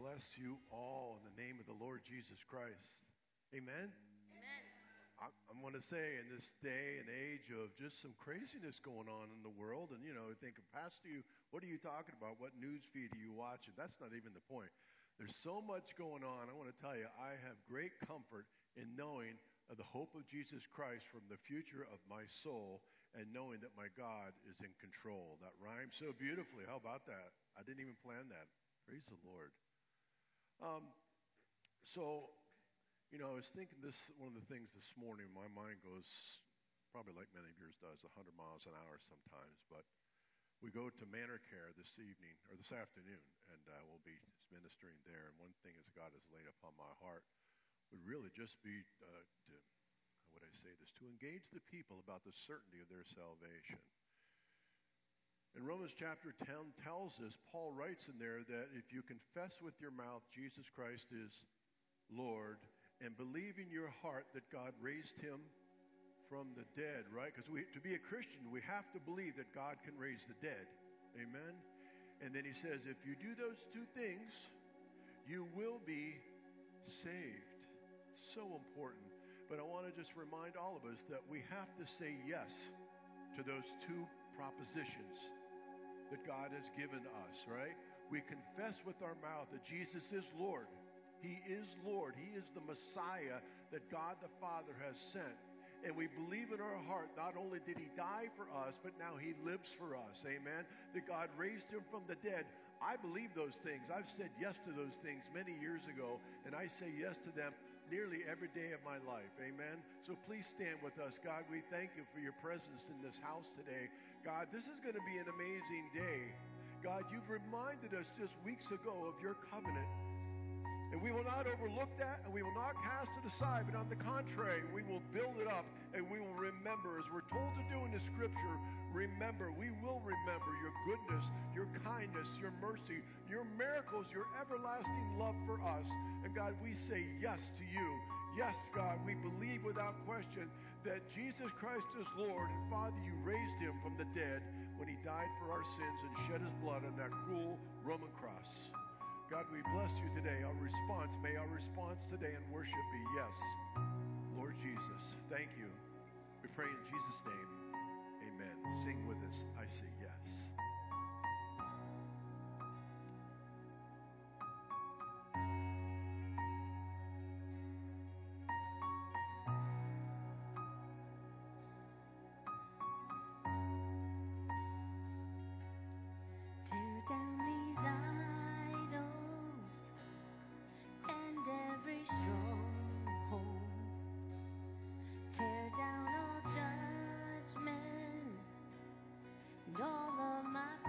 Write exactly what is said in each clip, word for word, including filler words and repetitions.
bless you all in the name of the Lord Jesus Christ. Amen? Amen. I, I want to say in this day and age of just some craziness going on in the world, and you know, thinking, Pastor, you, what are you talking about? What news feed are you watching? That's not even the point. There's so much going on. I want to tell you, I have great comfort in knowing of the hope of Jesus Christ from the future of my soul and knowing that my God is in control. That rhymes so beautifully. How about that? I didn't even plan that. Praise the Lord. Um, so, you know, I was thinking this, one of the things this morning, my mind goes, probably like many of yours does, one hundred miles an hour sometimes, but we go to Manor Care this evening, or this afternoon, and uh, we'll be ministering there. And one thing that God has laid upon my heart would really just be uh, to, how would I say this, to engage the people about the certainty of their salvation. In Romans chapter ten tells us, Paul writes in there that if you confess with your mouth Jesus Christ is Lord and believe in your heart that God raised him from the dead, right? Because we, to be a Christian, we have to believe that God can raise the dead. Amen? And then he says, if you do those two things, you will be saved. So important. But I want to just remind all of us that we have to say yes to those two propositions that God has given us, right? We confess with our mouth that Jesus is Lord. He is Lord. He is the Messiah that God the Father has sent. And we believe in our heart, not only did he die for us, but now he lives for us. Amen. That God raised him from the dead. I believe those things. I've said yes to those things many years ago, and I say yes to them nearly every day of my life. Amen. So please stand with us. God, we thank you for your presence in this house today. God, this is going to be an amazing day. God, you've reminded us just weeks ago of your covenant. And we will not overlook that, and we will not cast it aside, but on the contrary, we will build it up, and we will remember, as we're told to do in the Scripture, remember, we will remember your goodness, your kindness, your mercy, your miracles, your everlasting love for us. And God, we say yes to you. Yes, God, we believe without question that Jesus Christ is Lord, and Father, you raised him from the dead when he died for our sins and shed his blood on that cruel Roman cross. God, we bless you today. Our response, may our response today in worship be yes. Lord Jesus, thank you. We pray in Jesus' name. Amen. Sing with us. I say yes. All of my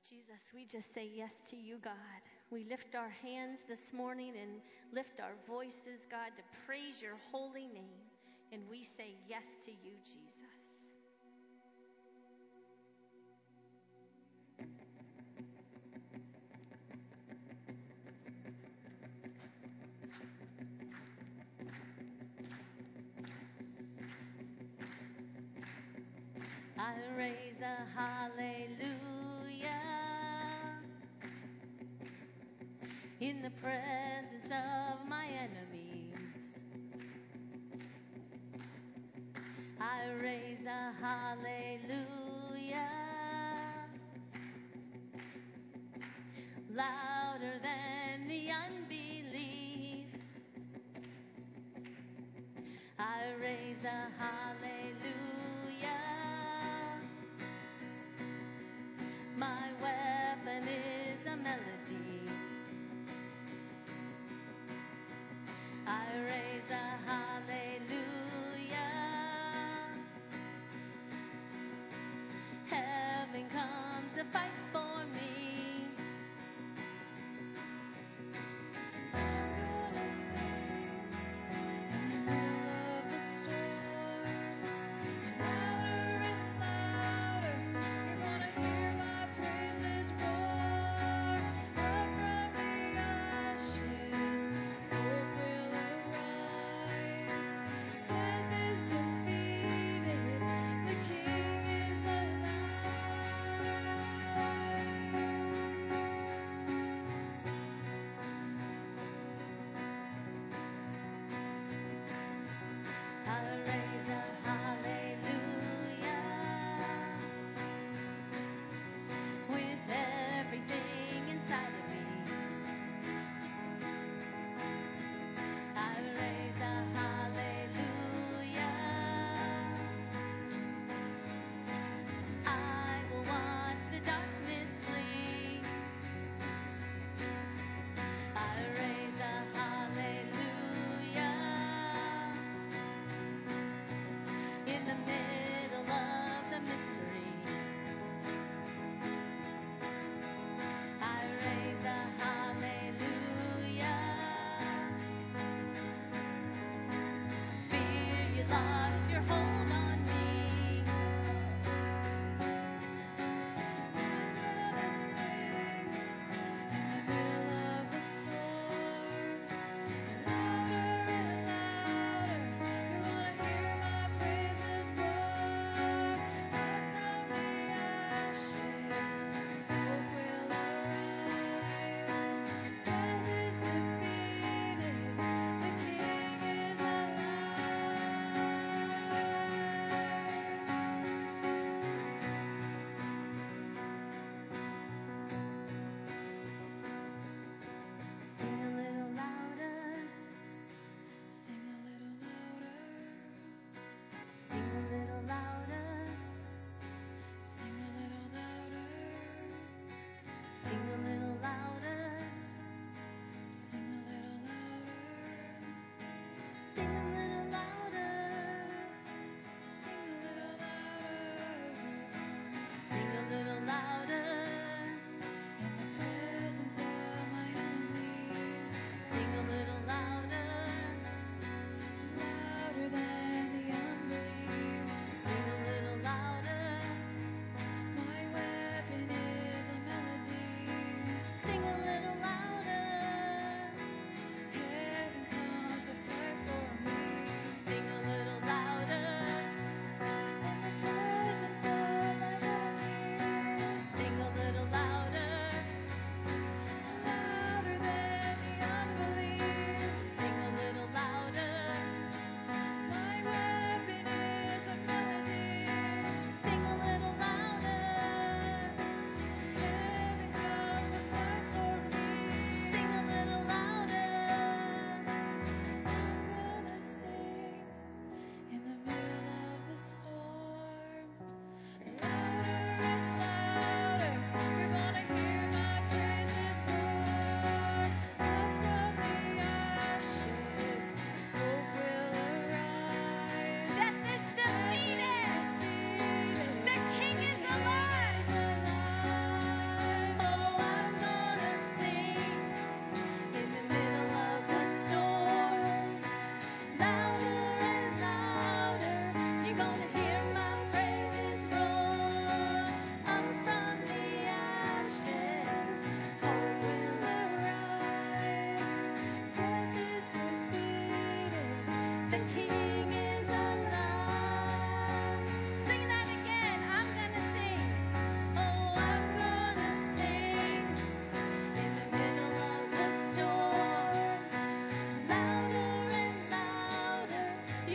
Jesus, we just say yes to you, God. We lift our hands this morning and lift our voices, God, to praise your holy name. And we say yes to you, Jesus. I raise a hallelujah in the presence of my enemies. I raise a hallelujah louder than the unbelief. I raise a hallelujah. My weapon is a melody. I raise a hallelujah. Heaven come to fight for me. I'm gonna sing in the middle of the storm.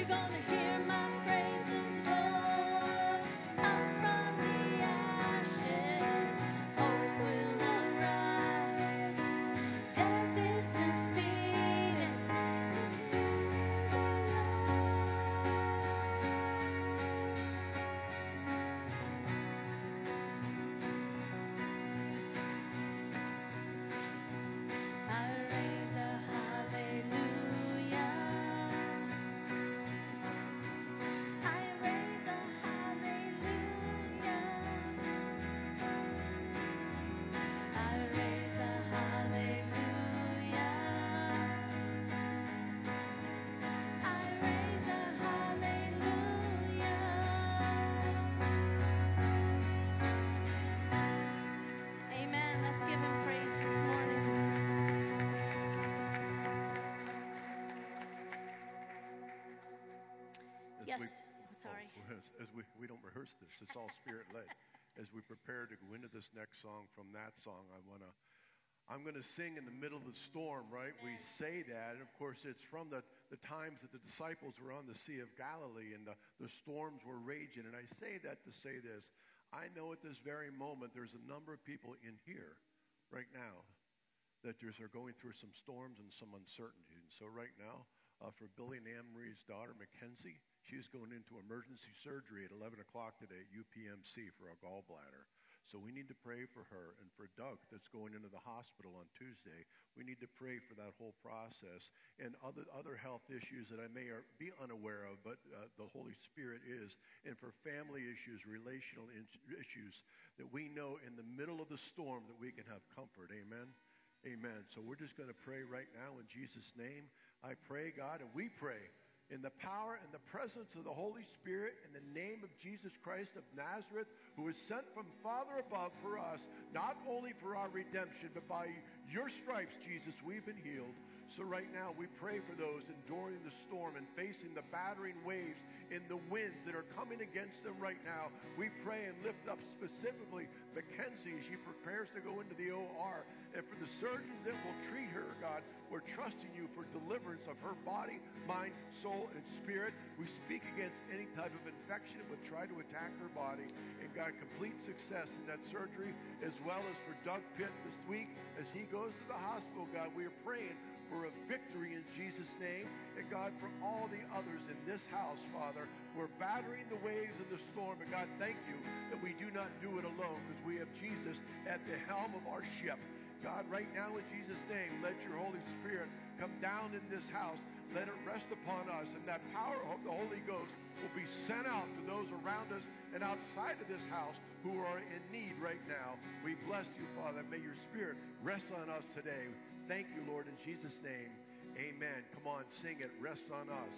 Yes. We, Sorry. Oh, as, as we, we don't rehearse this, it's all spirit led. As we prepare to go into this next song from that song, I want to, I'm going to sing in the middle of the storm, right? Amen. We say that, and of course, it's from the, the times that the disciples were on the Sea of Galilee and the, the storms were raging. And I say that to say this. I know at this very moment there's a number of people in here right now that just are going through some storms and some uncertainty. And so right now, uh, for Billy and Anne Marie's daughter, Mackenzie, she's going into emergency surgery at eleven o'clock today at U P M C for a gallbladder. So we need to pray for her. And for Doug, that's going into the hospital on Tuesday, we need to pray for that whole process. And other other health issues that I may or be unaware of, but uh, the Holy Spirit is. And for family issues, relational in- issues, that we know in the middle of the storm that we can have comfort. Amen? Amen. So we're just going to pray right now in Jesus' name. I pray, God, and we pray in the power and the presence of the Holy Spirit, in the name of Jesus Christ of Nazareth, who is sent from Father above for us, not only for our redemption, but by your stripes, Jesus, we've been healed. So right now, we pray for those enduring the storm and facing the battering waves in the winds that are coming against them right now. We pray and lift up specifically Mackenzie as she prepares to go into the O R. And for the surgeons that will treat her, God, we're trusting you for deliverance of her body, mind, soul, and spirit. We speak against any type of infection that would try to attack her body. And God, complete success in that surgery, as well as for Doug Pitt this week as he goes to the hospital. God, we are praying for a victory in Jesus' name. And God, for all the others in this house, Father, we're battering the waves of the storm. And God, thank you that we do not do it alone, because we have Jesus at the helm of our ship. God, right now in Jesus' name, let your Holy Spirit come down in this house. Let it rest upon us, and that power of the Holy Ghost will be sent out to those around us and outside of this house who are in need right now. We bless you, Father. May your Spirit rest on us today. Thank you, Lord, in Jesus' name. Amen. Come on, sing it. Rest on us.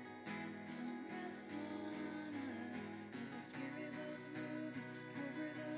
Over the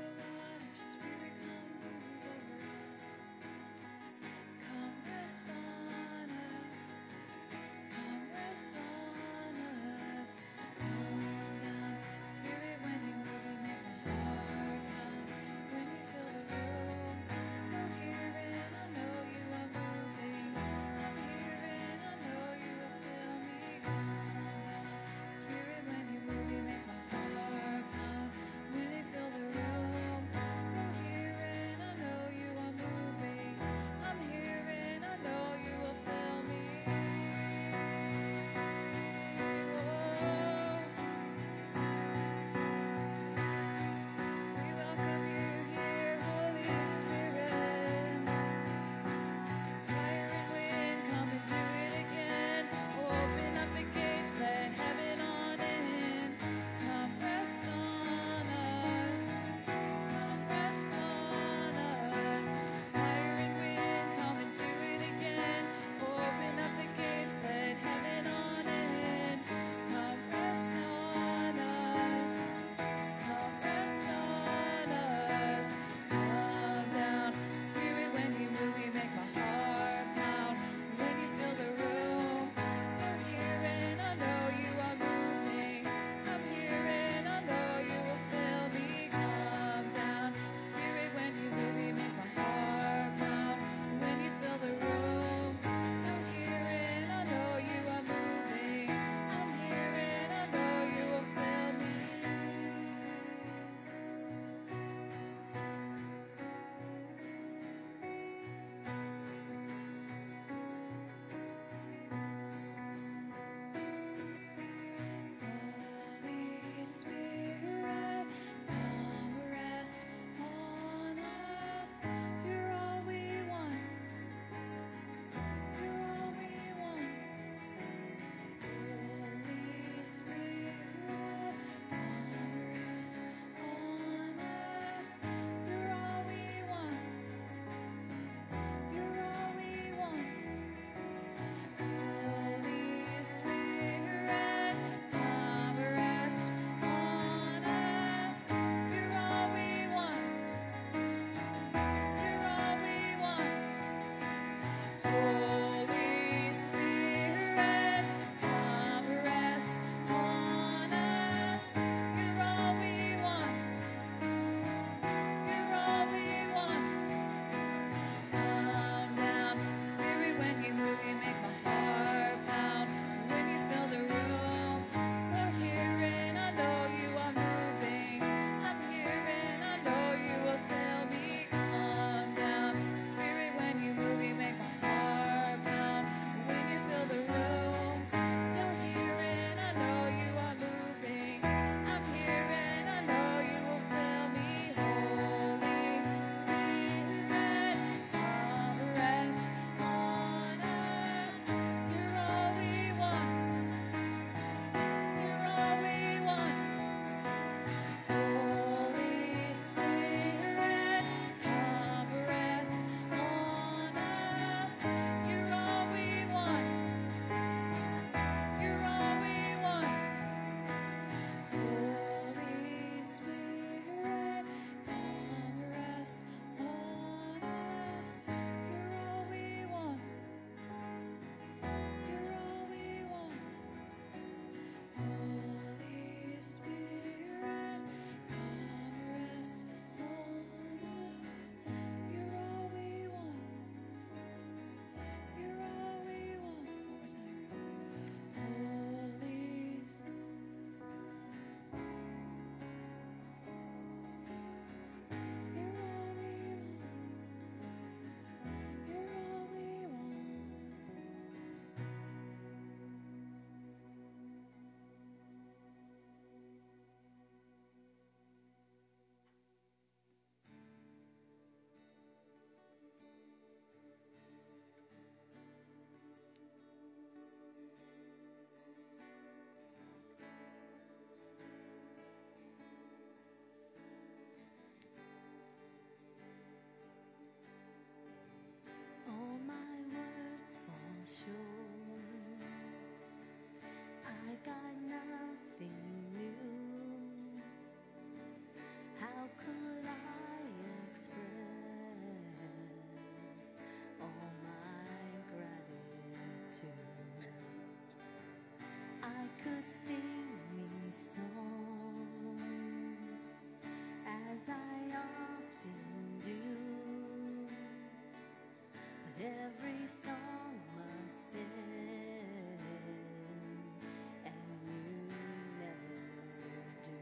every song must end, and you never do.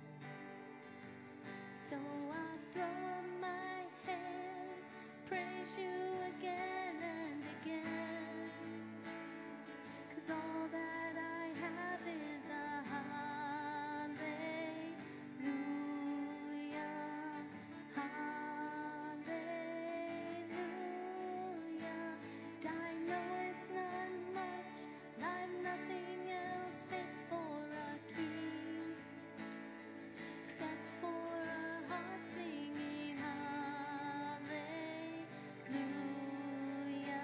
So I throw up my hands, praise you again and again, 'cause all that I have is a hallelujah, hallelujah. And I know it's not much, and I've nothing else fit for a king, except for a heart singing hallelujah,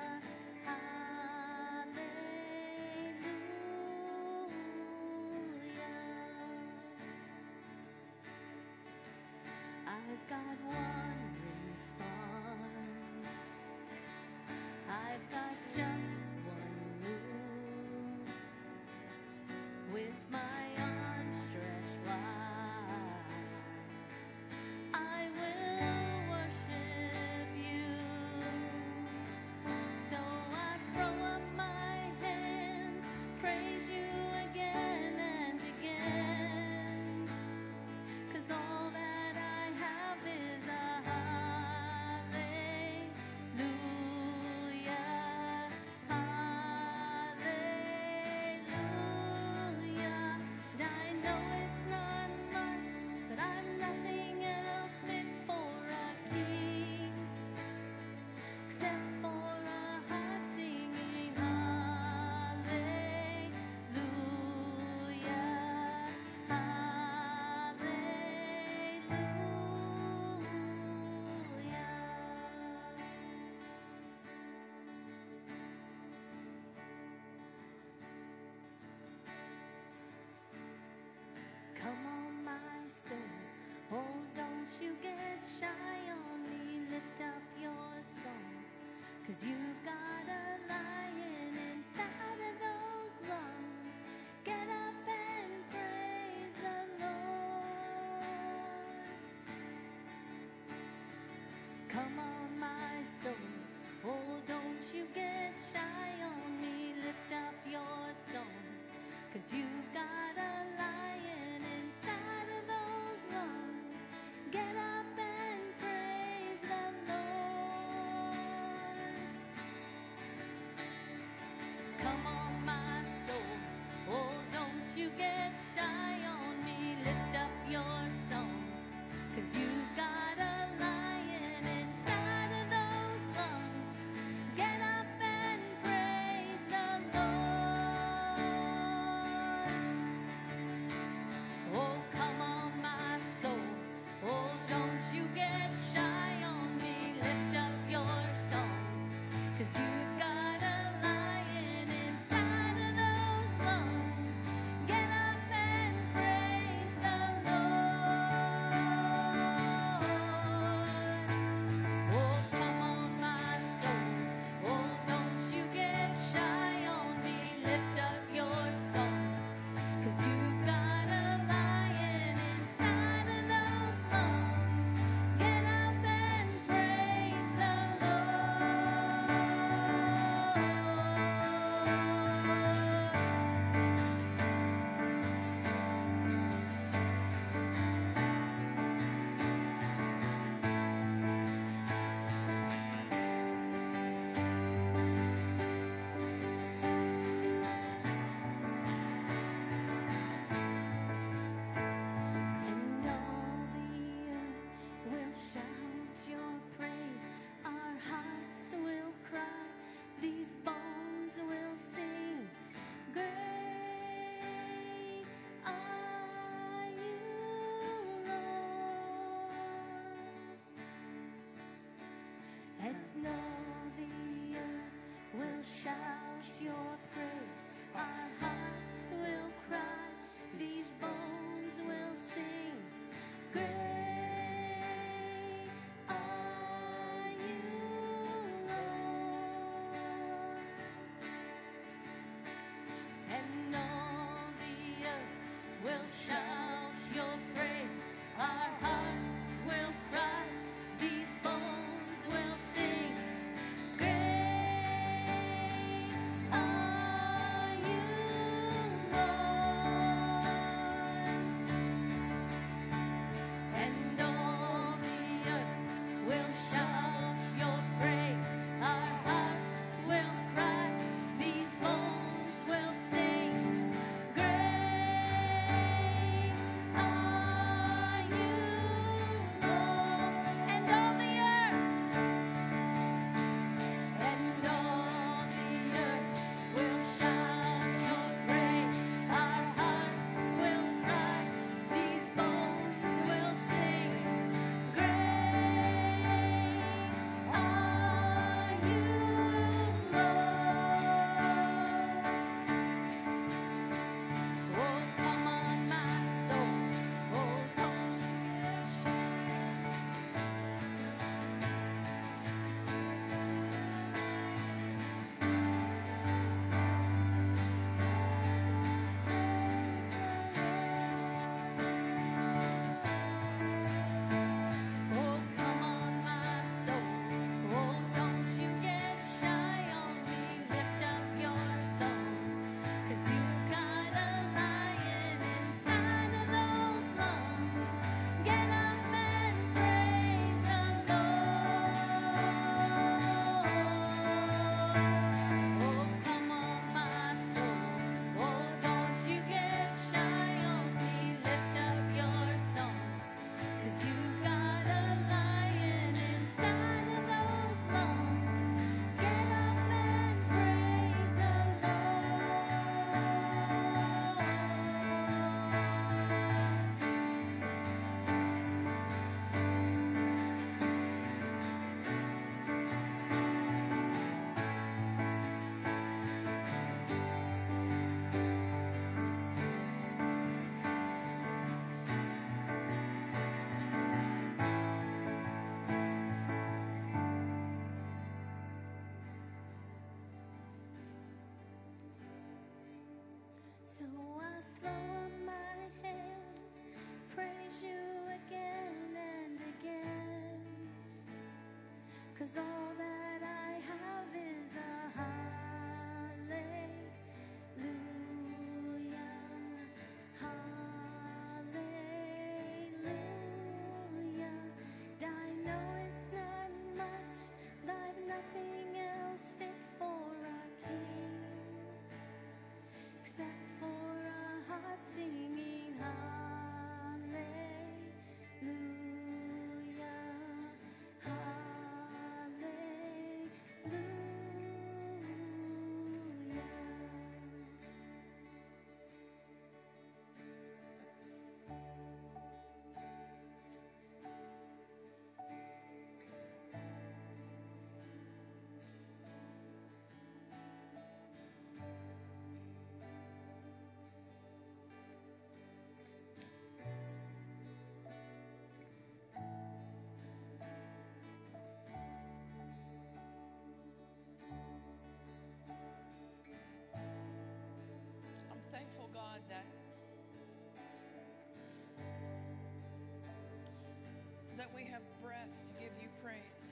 hallelujah. I've got one response. I've got just one move. With my arms stretched wide, I will worship you. So I throw up my hands, praise you again and again, 'cause all that I have is a hallelujah, hallelujah. And I know it's not much, but I've nothing else fit for a king, except for a heart singing hallelujah, hallelujah. Come on, my soul, oh, don't you get shy on me. Lift up your song, 'cause you've got a lion inside of those lungs. Get up and praise the Lord. Come on, my soul, oh, don't you get shy on me. Lift up your song, 'cause you've got a lion inside of those lungs. Get up and praise the Lord. 'cause all that I have is a hallelujah, hallelujah. And I know it's not much, but I've nothing else fit for a king except for a heart singing hallelujah, I'm thankful, God, that that we have breath to give you praise.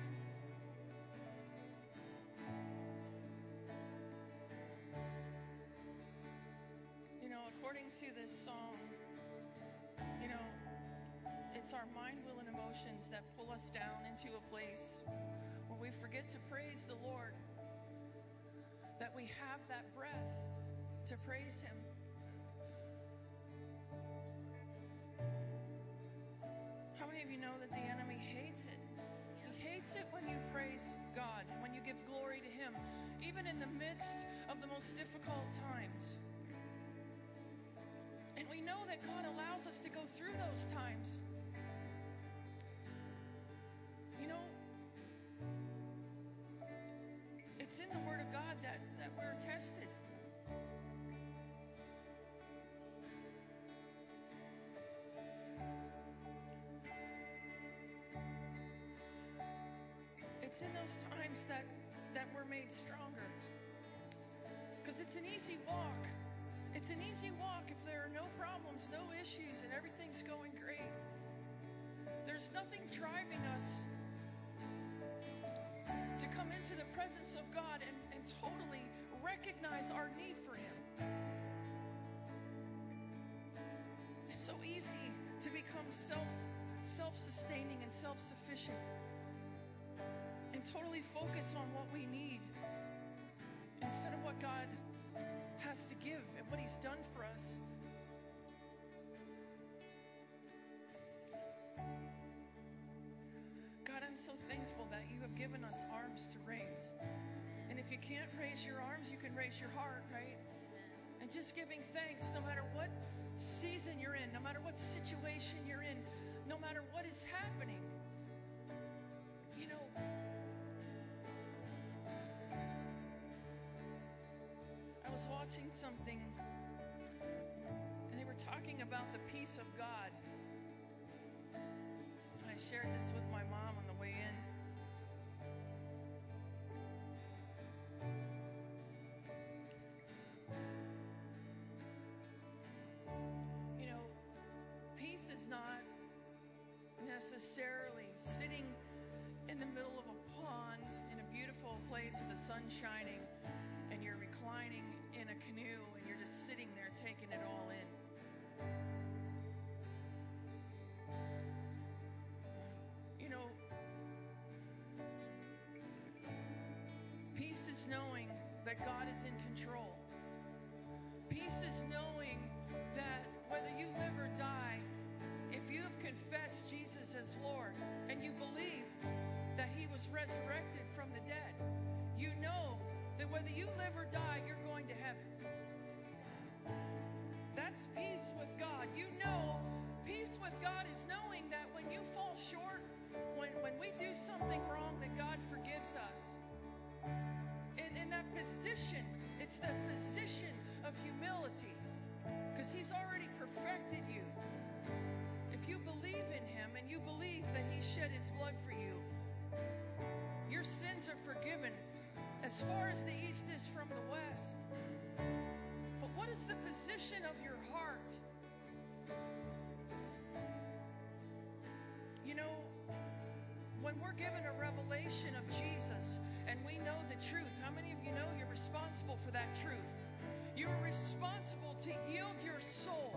You know, according to this song, you know, it's our mind, will, and emotions that pull us down into a place where we forget to praise the Lord, that we have that breath to praise Him. How many of you know that the enemy hates it? He hates it when you praise God, when you give glory to Him, even in the midst of the most difficult times. And we know that God allows us to go through those times. You know, it's in the Word of God that, that we're tested. It's in those times that, that we're made stronger. Because it's an easy walk. It's an easy walk if there are no problems, no issues, and everything's going great. There's nothing driving us to come into the presence of God and, and totally recognize our need for Him. It's so easy to become self, self-sustaining and self-sufficient and totally focus on what we need instead of what God has to give and what He's done for us. God, I'm so thankful that you have given us arms to raise. And if you can't raise your arms, you can raise your heart, right? And just giving thanks no matter what season you're in, no matter what situation you're in, no matter what is happening. You know, I was watching something and they were talking about the peace of God. I shared this with my mom on the way in. You know, peace is not necessarily sitting in the middle of a pond in a beautiful place with the sun shining and you're reclining in a canoe and you're just sitting there taking it all in. You know, peace is knowing that God is in control. Peace is knowing that whether you live or die, if you have confessed Jesus as Lord and you believe that He was resurrected from the dead, you know that whether you live or die, you're going to heaven. That's peace with God. You know, peace with God is knowing that when you fall short, when, when we do something wrong, that God forgives us. And in that position, it's the position of humility. when we're given a revelation of Jesus and we know the truth, how many of you know you're responsible for that truth? You're responsible to yield your soul.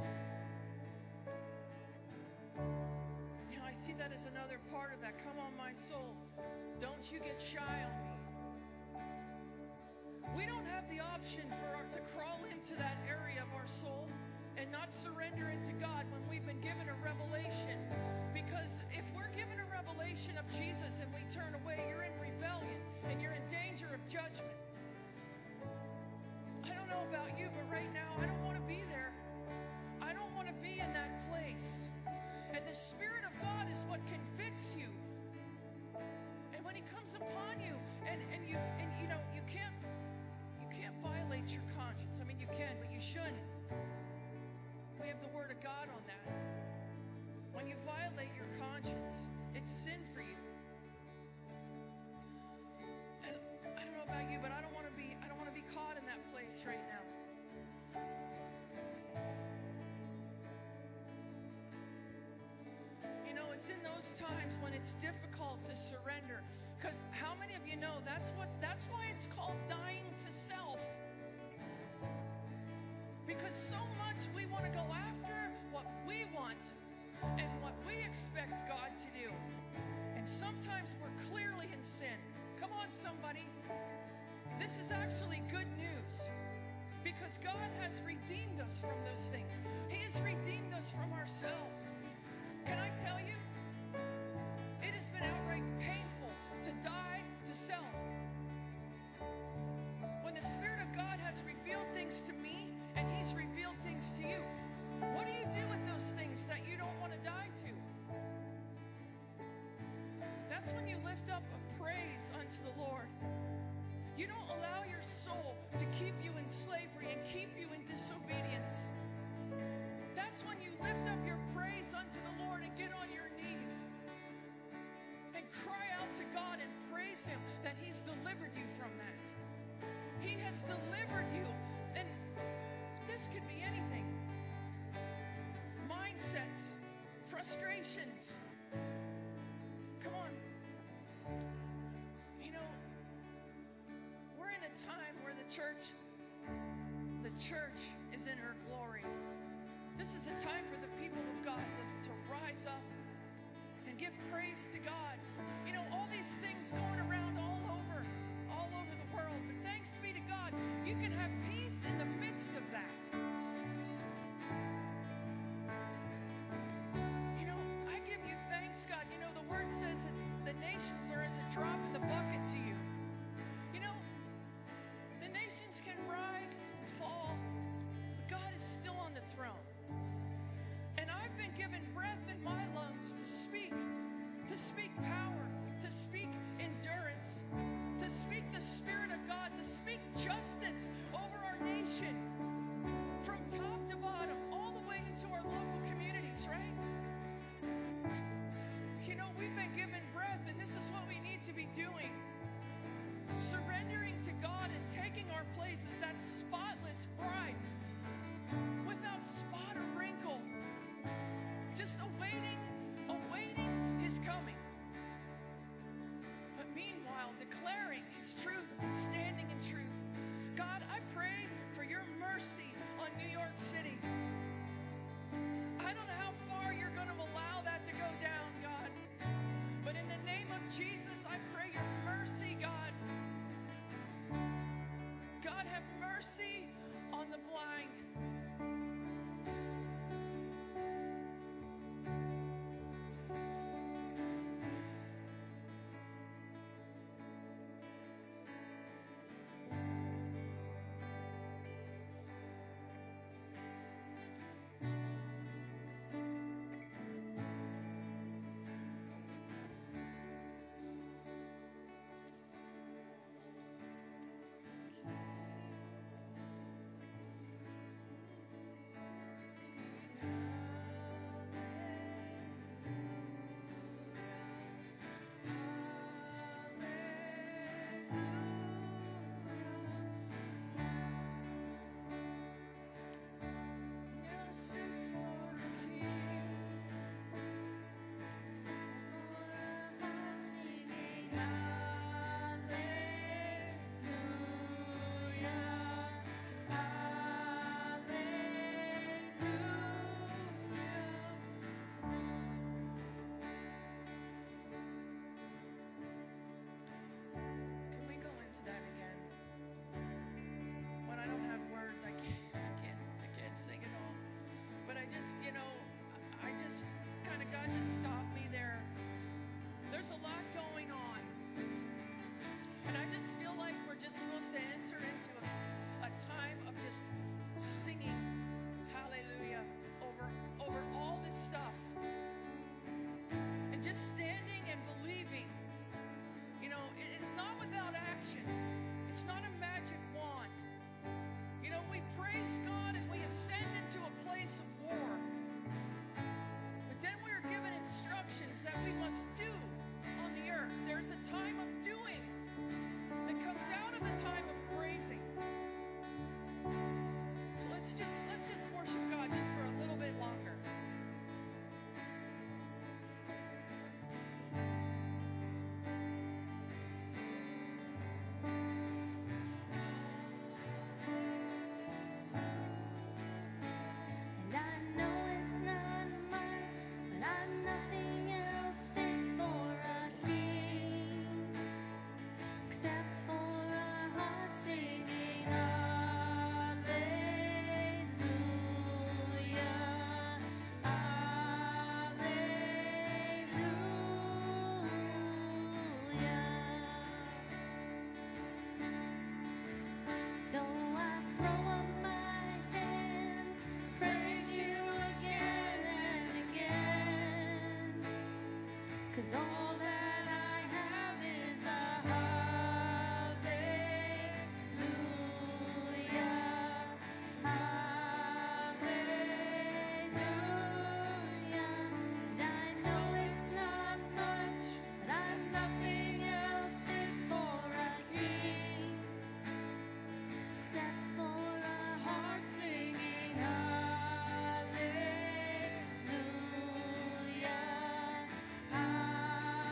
You know, I see that as another part of that. Come on, my soul. Don't you get shy on me. We don't have the option for our, to crawl into that area of our soul and not surrender it to God when we've been given a revelation. Because if we're given a revelation of Jesus and we turn away, you're in rebellion and you're in danger of judgment. I don't know about you, but right now I don't want to be there. I don't want to be in that place. And the Spirit of God is what convicts you. And when He comes upon you, and, and you and you know you can't you can't violate your conscience. I mean you can, but you shouldn't. We have the Word of God on that. When you violate your conscience, it's sin for you. And I don't know about you, but I don't want to be I don't want to be caught in that place right now. You know, it's in those times when it's difficult to surrender. Because how many of you know that's what that's why it's called dying to self? Because so much we want to go after what we want and what we expect God to do. And sometimes we're clearly in sin. Come on, somebody. This is actually good news. Because God has redeemed us from those things. He has redeemed us from ourselves. Can I tell you? It has been outright painful to die to self. When the Spirit of God has revealed things to me and He's revealed things to you, what do you do with those things that you don't want to die to? That's when you lift up a praise unto the Lord. You don't allow your soul to keep you in slavery and keep you in disobedience. That's when you lift up your praise unto the Lord and get on your knees and cry out to God and praise Him that He's delivered you from that. He has delivered you. And this could be anything. Mindsets, frustrations. Come on. You know, we're in a time where the church, the church is in her glory. This is a time for the people of God to rise up and give praise to God. You know, all these things going around all over, all over the world. But thanks be to God, you can have peace in the midst of that. You know, I give you thanks, God. You know, the Word says that the nations are as a drop in the bucket to you. You know, the nations can rise, fall, but God is still on the throne. And I've been given breath in my lungs to speak, to speak power, to speak endurance, to speak the Spirit of God, to speak justice over our all that I have is a hallelujah. Hallelujah. And I know it's not much, but I've nothing else fit for a king except for a heart singing hallelujah. Hallelujah.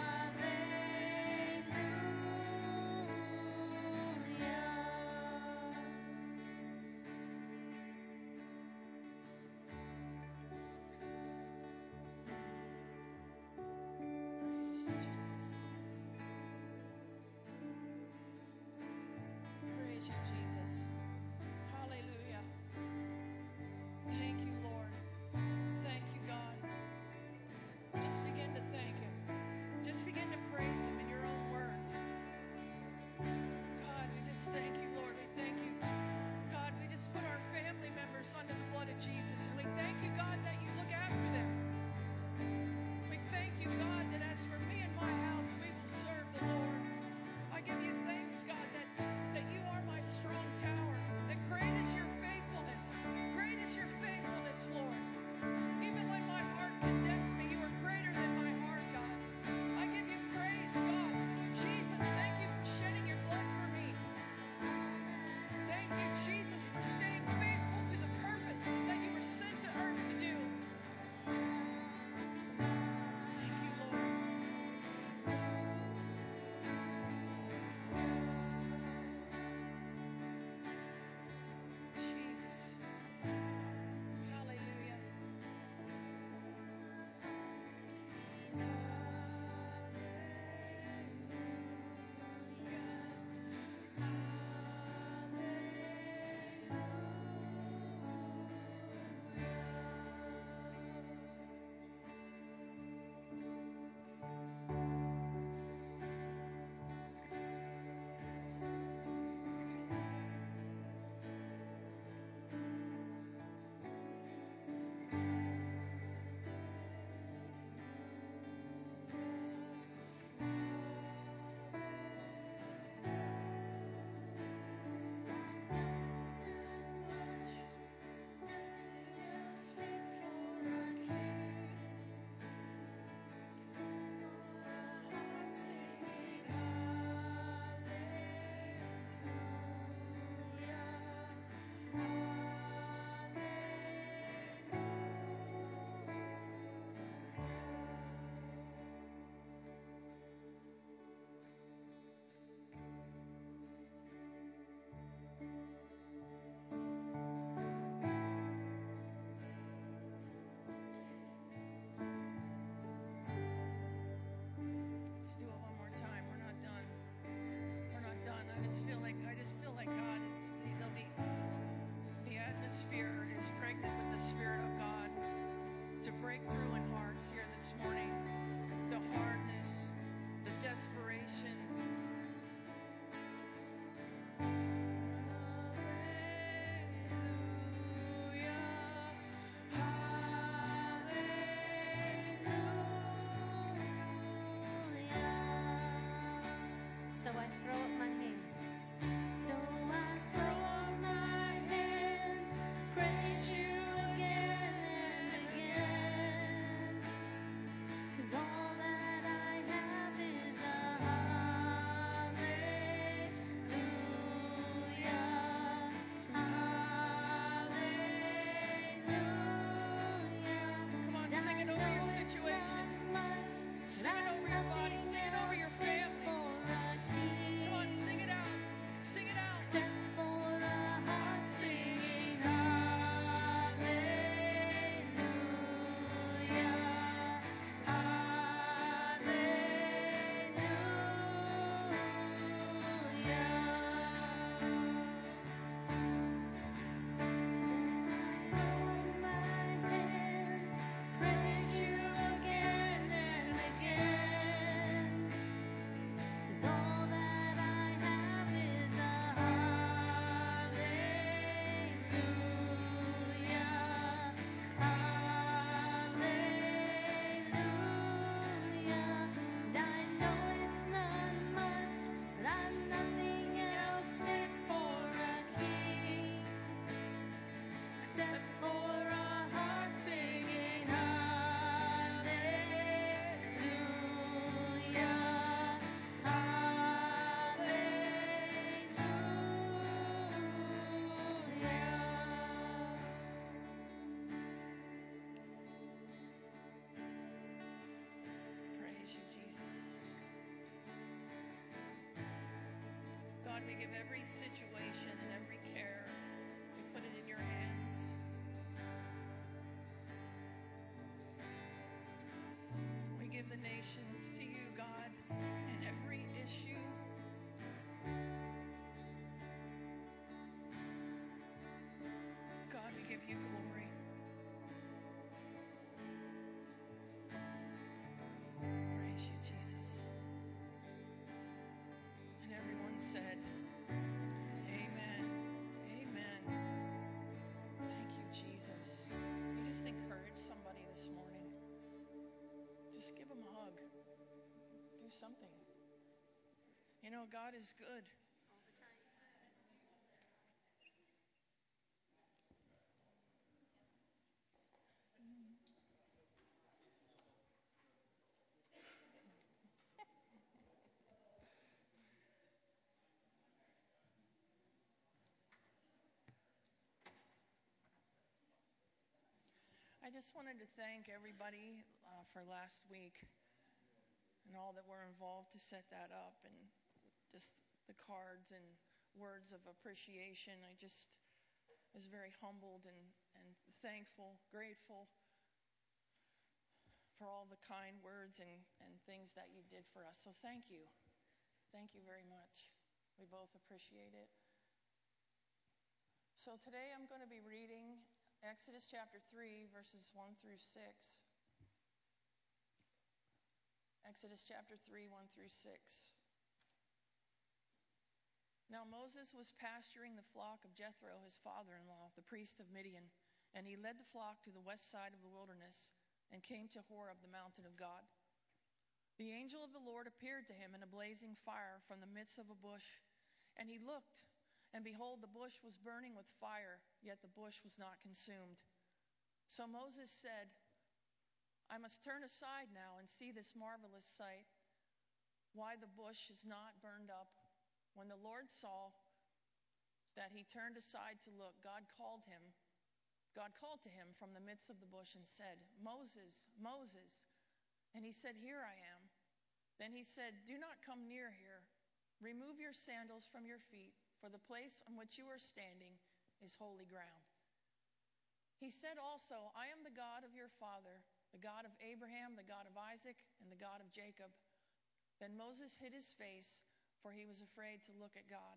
something. You know, God is good. I just wanted to thank everybody uh, for last week and all that were involved to set that up, and just the cards and words of appreciation. I just was very humbled and, and thankful, grateful for all the kind words and, and things that you did for us. So thank you. Thank you very much. We both appreciate it. So today I'm going to be reading Exodus chapter three, verses one through six. Exodus chapter three, one through six. Now Moses was pasturing the flock of Jethro, his father-in-law, the priest of Midian, and he led the flock to the west side of the wilderness and came to Horeb, the mountain of God. The angel of the Lord appeared to him in a blazing fire from the midst of a bush, and he looked, and behold, the bush was burning with fire, yet the bush was not consumed. So Moses said, I must turn aside now and see this marvelous sight, why the bush is not burned up. When the Lord saw that he turned aside to look, God called him. God called to him from the midst of the bush and said, Moses, Moses. And he said, Here I am. Then he said, Do not come near here. Remove your sandals from your feet, for the place on which you are standing is holy ground. He said also, I am the God of your father, the God of Abraham, the God of Isaac, and the God of Jacob. Then Moses hid his face, for he was afraid to look at God.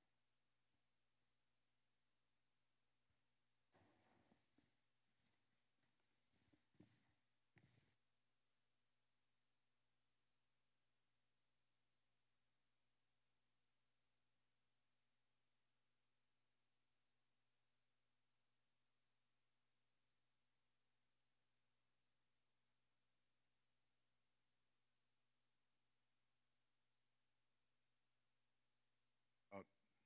Uh,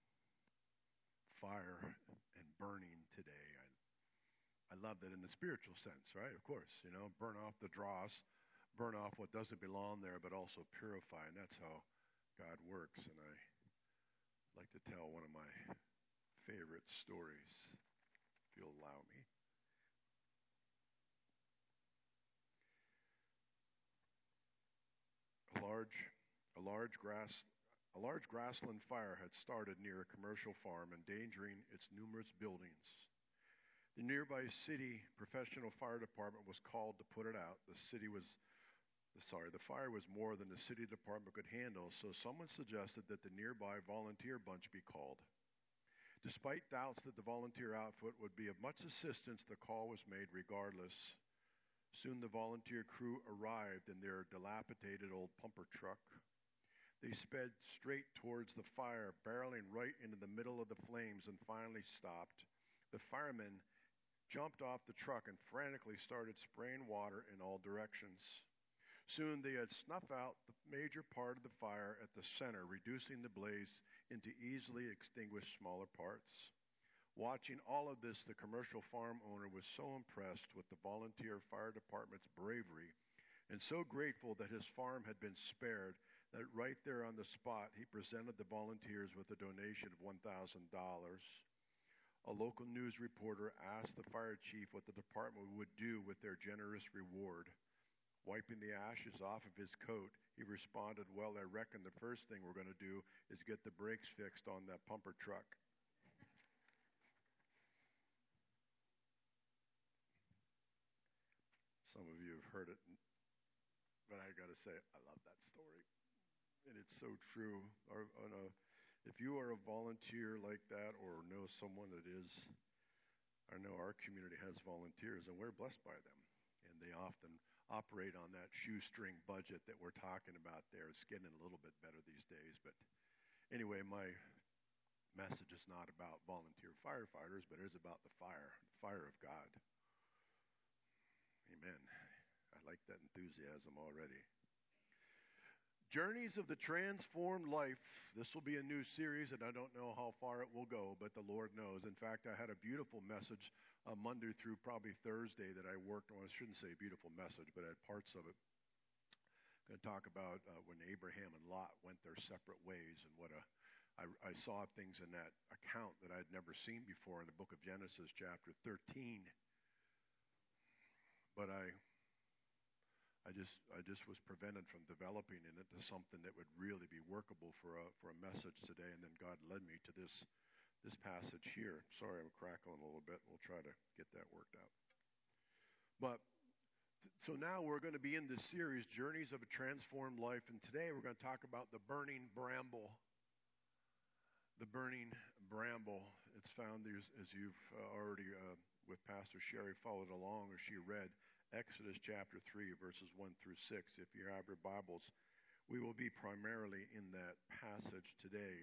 fire and burning today. I, I love that in the spiritual sense, right? Of course, you know, burn off the dross, burn off what doesn't belong there, but also purify. And that's how God works. And I like to tell one of my favorite stories, if you'll allow me. A large, a large grass, a large grassland fire had started near a commercial farm, endangering its numerous buildings. The nearby city professional fire department was called to put it out. The city was, sorry, the fire was more than the city department could handle, so someone suggested that the nearby volunteer bunch be called. Despite doubts that the volunteer outfit would be of much assistance, the call was made regardless. Soon the volunteer crew arrived in their dilapidated old pumper truck. They sped straight towards the fire, barreling right into the middle of the flames, and finally stopped. The firemen jumped off the truck and frantically started spraying water in all directions. Soon they had snuffed out the major part of the fire at the center, reducing the blaze into easily extinguished smaller parts. Watching all of this, the commercial farm owner was so impressed with the volunteer fire department's bravery and so grateful that his farm had been spared that right there on the spot he presented the volunteers with a donation of one thousand dollars. A local news reporter asked the fire chief what the department would do with their generous reward. Wiping the ashes off of his coat, he responded, Well, I reckon the first thing we're going to do is get the brakes fixed on that pumper truck. Some of you have heard it, but I got to say, I love that story. And it's so true. Our, on a, if you are a volunteer like that or know someone that is, I know our community has volunteers, and we're blessed by them. And they often operate on that shoestring budget that we're talking about there. It's getting a little bit better these days. But anyway, my message is not about volunteer firefighters, but it is about the fire, the fire of God. Amen. I like that enthusiasm already. Journeys of the Transformed Life. This will be a new series, and I don't know how far it will go, but the Lord knows. In fact, I had a beautiful message uh, Monday through probably Thursday that I worked on. I shouldn't say a beautiful message, but I had parts of it. I'm going to talk about uh, when Abraham and Lot went their separate ways, and what a I, I saw things in that account that I'd never seen before in the book of Genesis, chapter thirteen. But I I just I just was prevented from developing it into something that would really be workable for a for a message today, and then God led me to this this passage here. Sorry, I'm crackling a little bit. We'll try to get that worked out. But so now we're going to be in this series, Journeys of a Transformed Life, and today we're going to talk about the burning bramble. The burning bramble. It's found as, as you've uh, already uh, with Pastor Sherry followed along, or she read. Exodus chapter three, verses one through six. If you have your Bibles, we will be primarily in that passage today.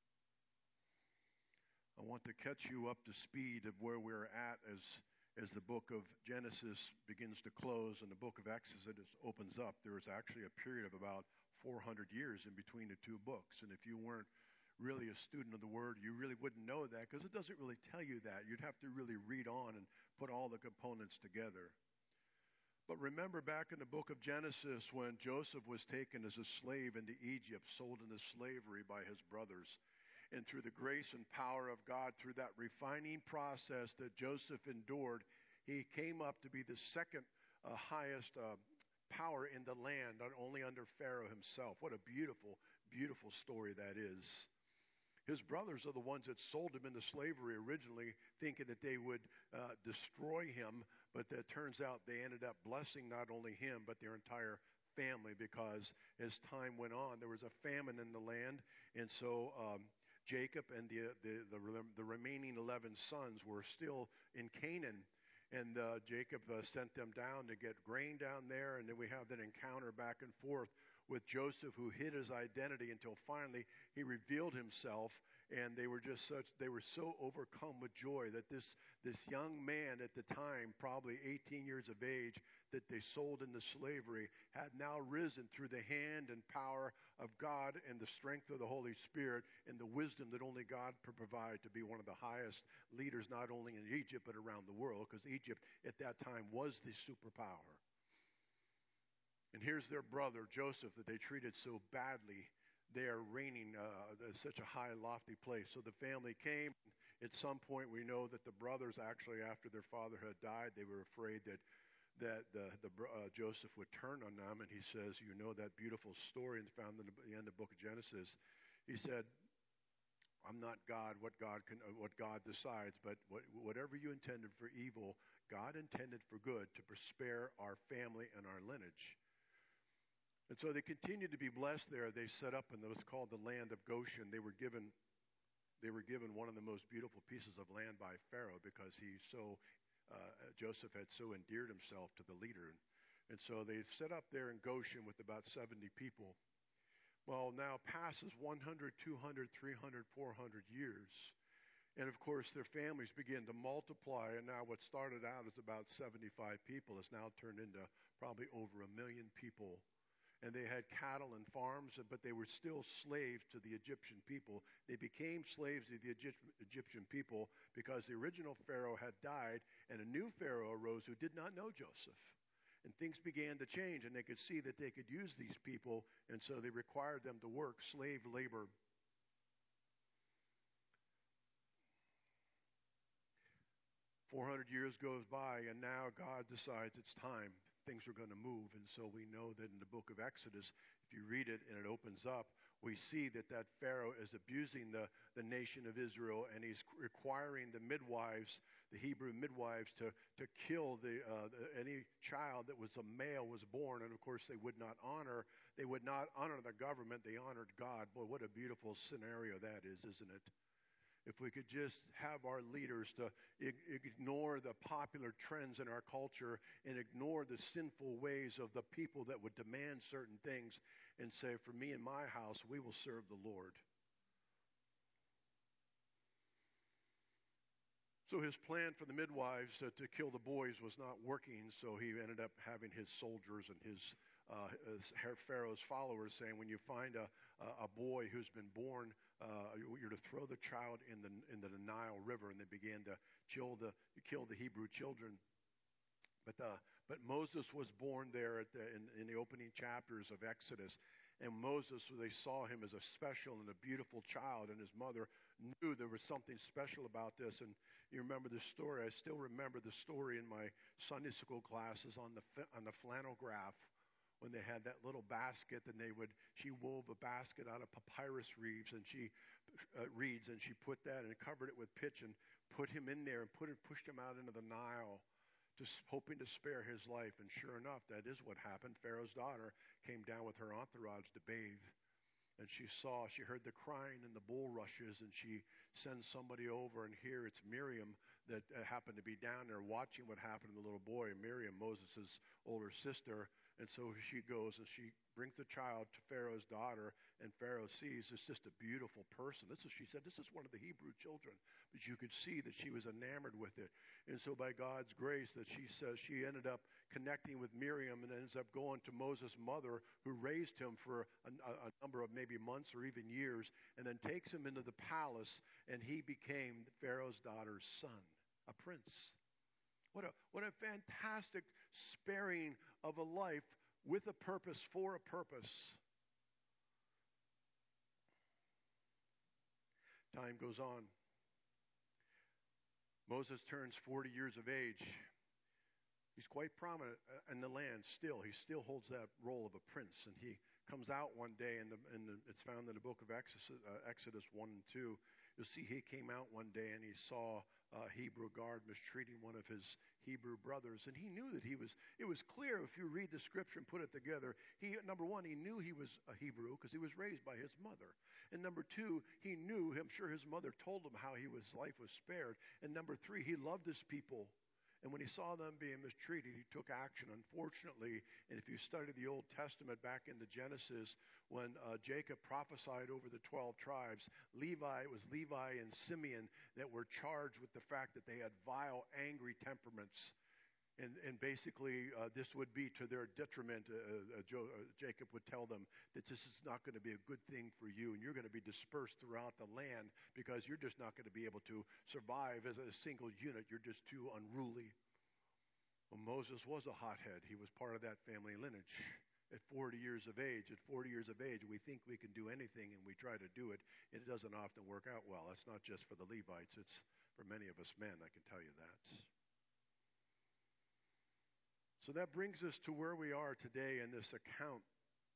I want to catch you up to speed of where we're at as, as the book of Genesis begins to close and the book of Exodus opens up. There is actually a period of about four hundred years in between the two books. And if you weren't really a student of the Word, you really wouldn't know that, because it doesn't really tell you that. You'd have to really read on and put all the components together. But remember back in the book of Genesis when Joseph was taken as a slave into Egypt, sold into slavery by his brothers. And through the grace and power of God, through that refining process that Joseph endured, he came up to be the second uh, highest uh, power in the land, not only under Pharaoh himself. What a beautiful, beautiful story that is. His brothers are the ones that sold him into slavery originally, thinking that they would uh, destroy him, but it turns out they ended up blessing not only him, but their entire family, because as time went on, there was a famine in the land, and so um, Jacob and the, the, the, the remaining eleven sons were still in Canaan, and uh, Jacob uh, sent them down to get grain down there, and then we have that encounter back and forth with Joseph, who hid his identity until finally he revealed himself, and they were just such they were so overcome with joy that this this young man at the time, probably eighteen years of age, that they sold into slavery, had now risen through the hand and power of God and the strength of the Holy Spirit and the wisdom that only God could provide, to be one of the highest leaders not only in Egypt but around the world, because Egypt at that time was the superpower. And here's their brother, Joseph, that they treated so badly. They are reigning uh, at such a high, lofty place. So the family came. At some point, we know that the brothers, actually, after their father had died, they were afraid that that the, the uh, Joseph would turn on them. And he says, you know that beautiful story found in the, the end of the book of Genesis. He said, I'm not God, what God can, uh, what God decides, but what, whatever you intended for evil, God intended for good, to spare our family and our lineage. And so they continued to be blessed there. They set up in what's called the land of Goshen. They were given, they were given one of the most beautiful pieces of land by Pharaoh, because he so, uh, Joseph had so endeared himself to the leader. And so they set up there in Goshen with about seventy people. Well, now passes one hundred, two hundred, three hundred, four hundred years. And of course, their families begin to multiply. And now what started out as about seventy-five people has now turned into probably over a million people. And they had cattle and farms, but they were still slaves to the Egyptian people. They became slaves to the Egyptian people because the original Pharaoh had died, and a new Pharaoh arose who did not know Joseph. And things began to change, and they could see that they could use these people, and so they required them to work slave labor. four hundred years goes by, and now God decides it's time. Things are going to move. And so we know that in the book of Exodus, if you read it and it opens up, we see that that Pharaoh is abusing the, the nation of Israel, and he's requiring the midwives, the Hebrew midwives, to, to kill the, uh, the any child that was a male was born. And of course, they would not honor, they would not honor the government. They honored God. Boy, what a beautiful scenario that is, isn't it? If we could just have our leaders to ignore the popular trends in our culture and ignore the sinful ways of the people that would demand certain things, and say, for me and my house, we will serve the Lord. So his plan for the midwives uh, to kill the boys was not working, so he ended up having his soldiers and his uh, Pharaoh's followers, saying, when you find a, a boy who's been born, uh, you're to throw the child in the, in the Nile River. And they began to kill the, kill the Hebrew children. But, uh, but Moses was born there at the, in, in the opening chapters of Exodus. And Moses, they saw him as a special and a beautiful child, and his mother knew there was something special about this. And you remember the story. I still remember the story in my Sunday school classes on the on the flannel graph, when they had that little basket, and they would she wove a basket out of papyrus reeds, and she uh, reeds, and she put that and covered it with pitch and put him in there and put it pushed him out into the Nile, just hoping to spare his life. And sure enough, that is what happened. Pharaoh's daughter came down with her entourage to bathe. And she saw, she heard the crying and the bulrushes, and she sends somebody over, and here it's Miriam that uh, happened to be down there watching what happened to the little boy. Miriam, Moses' older sister. And so she goes and she brings the child to Pharaoh's daughter, and Pharaoh sees it's just a beautiful person. This is, she said, this is one of the Hebrew children. But you could see that she was enamored with it. And so by God's grace, that she says she ended up connecting with Miriam and ends up going to Moses' mother, who raised him for a, a number of maybe months or even years, and then takes him into the palace, and he became Pharaoh's daughter's son, a prince. What a, what a fantastic sparing of a life with a purpose, for a purpose. Time goes on. Moses turns forty years of age. He's quite prominent in the land still. He still holds that role of a prince. And he comes out one day, and, the, and the, it's found in the book of Exodus, uh, Exodus one and two. You'll see he came out one day, and he saw a Hebrew guard mistreating one of his Hebrew brothers. And he knew that he was, it was clear if you read the scripture and put it together, he, number one, he knew he was a Hebrew because he was raised by his mother. And number two, he knew, I'm sure his mother told him how he was, life was spared. And number three, he loved his people. And when he saw them being mistreated, he took action. Unfortunately, and if you study the Old Testament back into Genesis, when uh, Jacob prophesied over the twelve tribes, Levi, it was Levi and Simeon that were charged with the fact that they had vile, angry temperaments. And, and basically, uh, this would be to their detriment. Uh, uh, Jo- uh, Jacob would tell them that this is not going to be a good thing for you, and you're going to be dispersed throughout the land because you're just not going to be able to survive as a single unit. You're just too unruly. Well, Moses was a hothead. He was part of that family lineage. At forty years of age, at forty years of age, we think we can do anything, and we try to do it. It doesn't often work out well. That's not just for the Levites. It's for many of us men, I can tell you that. So that brings us to where we are today in this account.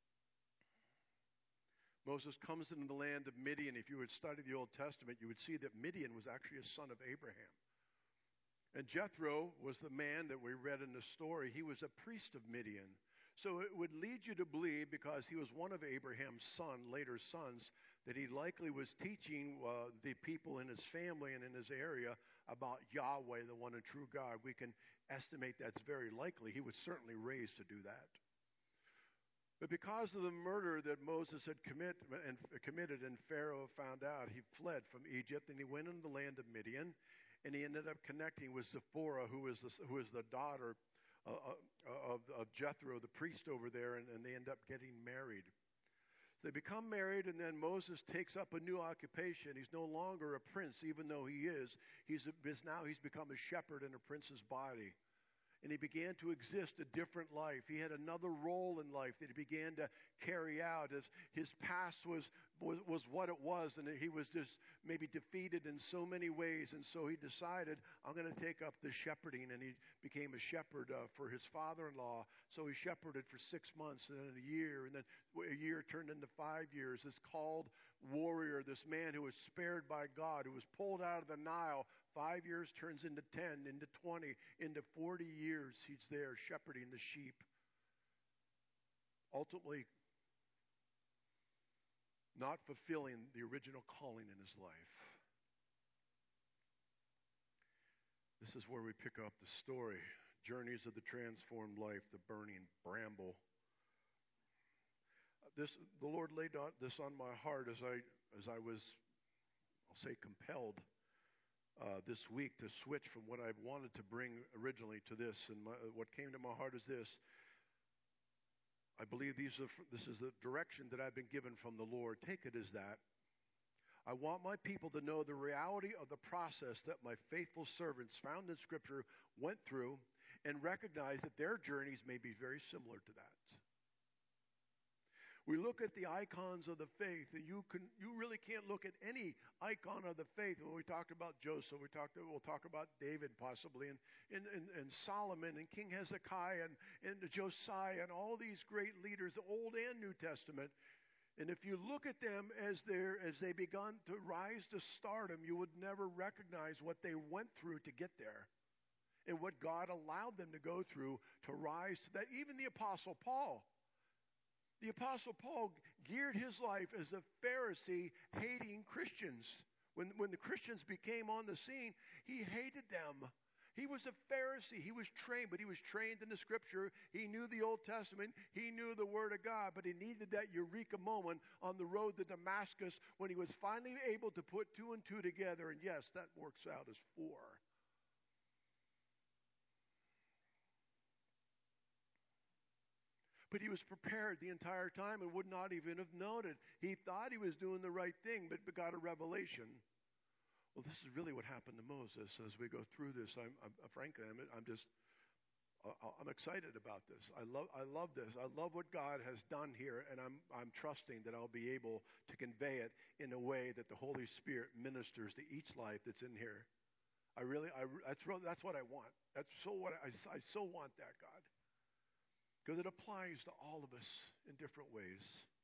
Moses comes into the land of Midian. If you would study the Old Testament, you would see that Midian was actually a son of Abraham. And Jethro was the man that we read in the story. He was a priest of Midian. So it would lead you to believe, because he was one of Abraham's son, later sons, that he likely was teaching uh, the people in his family and in his area about Yahweh, the one and true God. We can estimate that's very likely. He was certainly raised to do that. But because of the murder that Moses had commit, and, committed and Pharaoh found out, he fled from Egypt, and he went into the land of Midian, and he ended up connecting with Zipporah, who was the, who was the daughter uh, of, of Jethro, the priest over there, and, and they end up getting married. So they become married, and then Moses takes up a new occupation. He's no longer a prince, even though he is. He's a, now he's become a shepherd in a prince's body. And he began to exist a different life. He had another role in life that he began to carry out. As his past was, was, was what it was, and he was just maybe defeated in so many ways. And so he decided, I'm going to take up the shepherding, and he became a shepherd uh, for his father-in-law. So he shepherded for six months, and then a year, and then a year turned into five years. This called warrior, this man who was spared by God, who was pulled out of the Nile. Five years turns into ten, into twenty, into forty years. He's there shepherding the sheep. Ultimately, not fulfilling the original calling in his life. This is where we pick up the story. Journeys of the transformed life, the burning bramble. This, the Lord laid this on my heart as I, as I was, I'll say, compelled Uh, this week to switch from what I wanted to bring originally to this. And my, what came to my heart is this. I believe these are, this is the direction that I've been given from the Lord. Take it as that. I want my people to know the reality of the process that my faithful servants found in Scripture went through and recognize that their journeys may be very similar to that. We look at the icons of the faith, and you can you really can't look at any icon of the faith. When we talked about Joseph, we talked we'll talk about David possibly, and and, and, and Solomon, and King Hezekiah, and, and Josiah, and all these great leaders, the Old and New Testament. And if you look at them as they as they begun to rise to stardom, you would never recognize what they went through to get there, and what God allowed them to go through to rise to that. Even the Apostle Paul. The Apostle Paul geared his life as a Pharisee hating Christians. When, when the Christians became on the scene, he hated them. He was a Pharisee. He was trained, but he was trained in the Scripture. He knew the Old Testament. He knew the Word of God, but he needed that eureka moment on the road to Damascus when he was finally able to put two and two together. And yes, that works out as four. But he was prepared the entire time and would not even have known it. He thought he was doing the right thing, but got a revelation. Well, this is really what happened to Moses. As we go through this, I'm, I'm frankly, I'm, I'm just, I'm excited about this. I love, I love this. I love what God has done here, and I'm, I'm trusting that I'll be able to convey it in a way that the Holy Spirit ministers to each life that's in here. I really, I, that's, really, that's what I want. That's so what I, I so want that, God. Because it applies to all of us in different ways.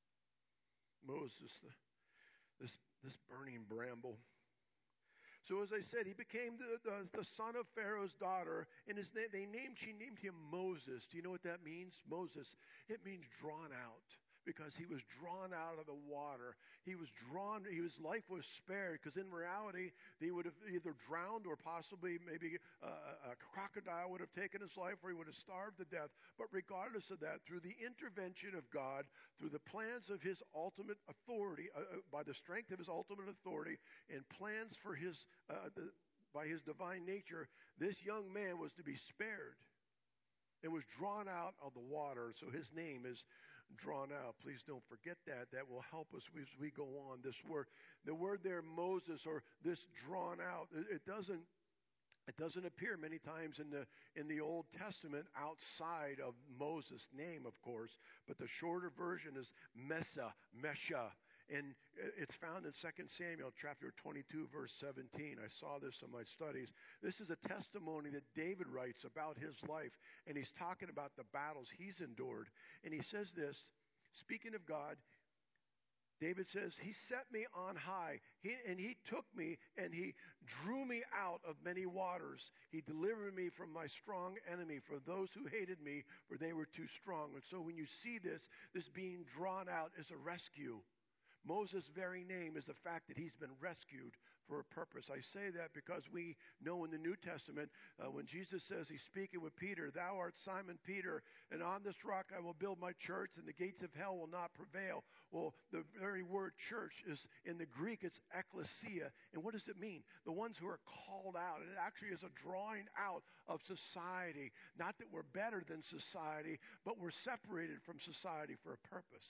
Moses, the, this, this burning bramble. So as I said, he became the, the, the son of Pharaoh's daughter, and his name, they named, she named him Moses. Do you know what that means? Moses. It means drawn out, because he was drawn out of the water. He was drawn, his life was spared, because in reality, they would have either drowned or possibly maybe a, a crocodile would have taken his life, or he would have starved to death. But regardless of that, through the intervention of God, through the plans of his ultimate authority, uh, by the strength of his ultimate authority, and plans for his, uh, the, by his divine nature, this young man was to be spared and was drawn out of the water. So his name is drawn out. Please don't forget that. That will help us as we go on. This word, the word there, Moses, or this drawn out, it doesn't it doesn't appear many times in the in the Old Testament outside of Moses' name, of course. But the shorter version is Mesa, Mesha. And it's found in Second Samuel chapter twenty-two, verse seventeen. I saw this in my studies. This is a testimony that David writes about his life, and he's talking about the battles he's endured. And he says this, speaking of God, David says, he set me on high, he, and he took me, and he drew me out of many waters. He delivered me from my strong enemy, for those who hated me, for they were too strong. And so when you see this, this being drawn out is a rescue. Moses' very name is the fact that he's been rescued for a purpose. I say that because we know in the New Testament, uh, when Jesus says he's speaking with Peter, thou art Simon Peter, and on this rock I will build my church, and the gates of hell will not prevail. Well, the very word church is, in the Greek, it's ekklesia. And what does it mean? The ones who are called out. And it actually is a drawing out of society. Not that we're better than society, but we're separated from society for a purpose.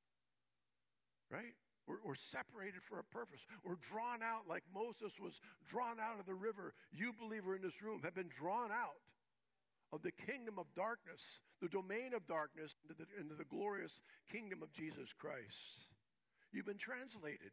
Right? We're, we're separated for a purpose. We're drawn out like Moses was drawn out of the river. You, believer in this room, have been drawn out of the kingdom of darkness, the domain of darkness, into the, into the glorious kingdom of Jesus Christ. You've been translated.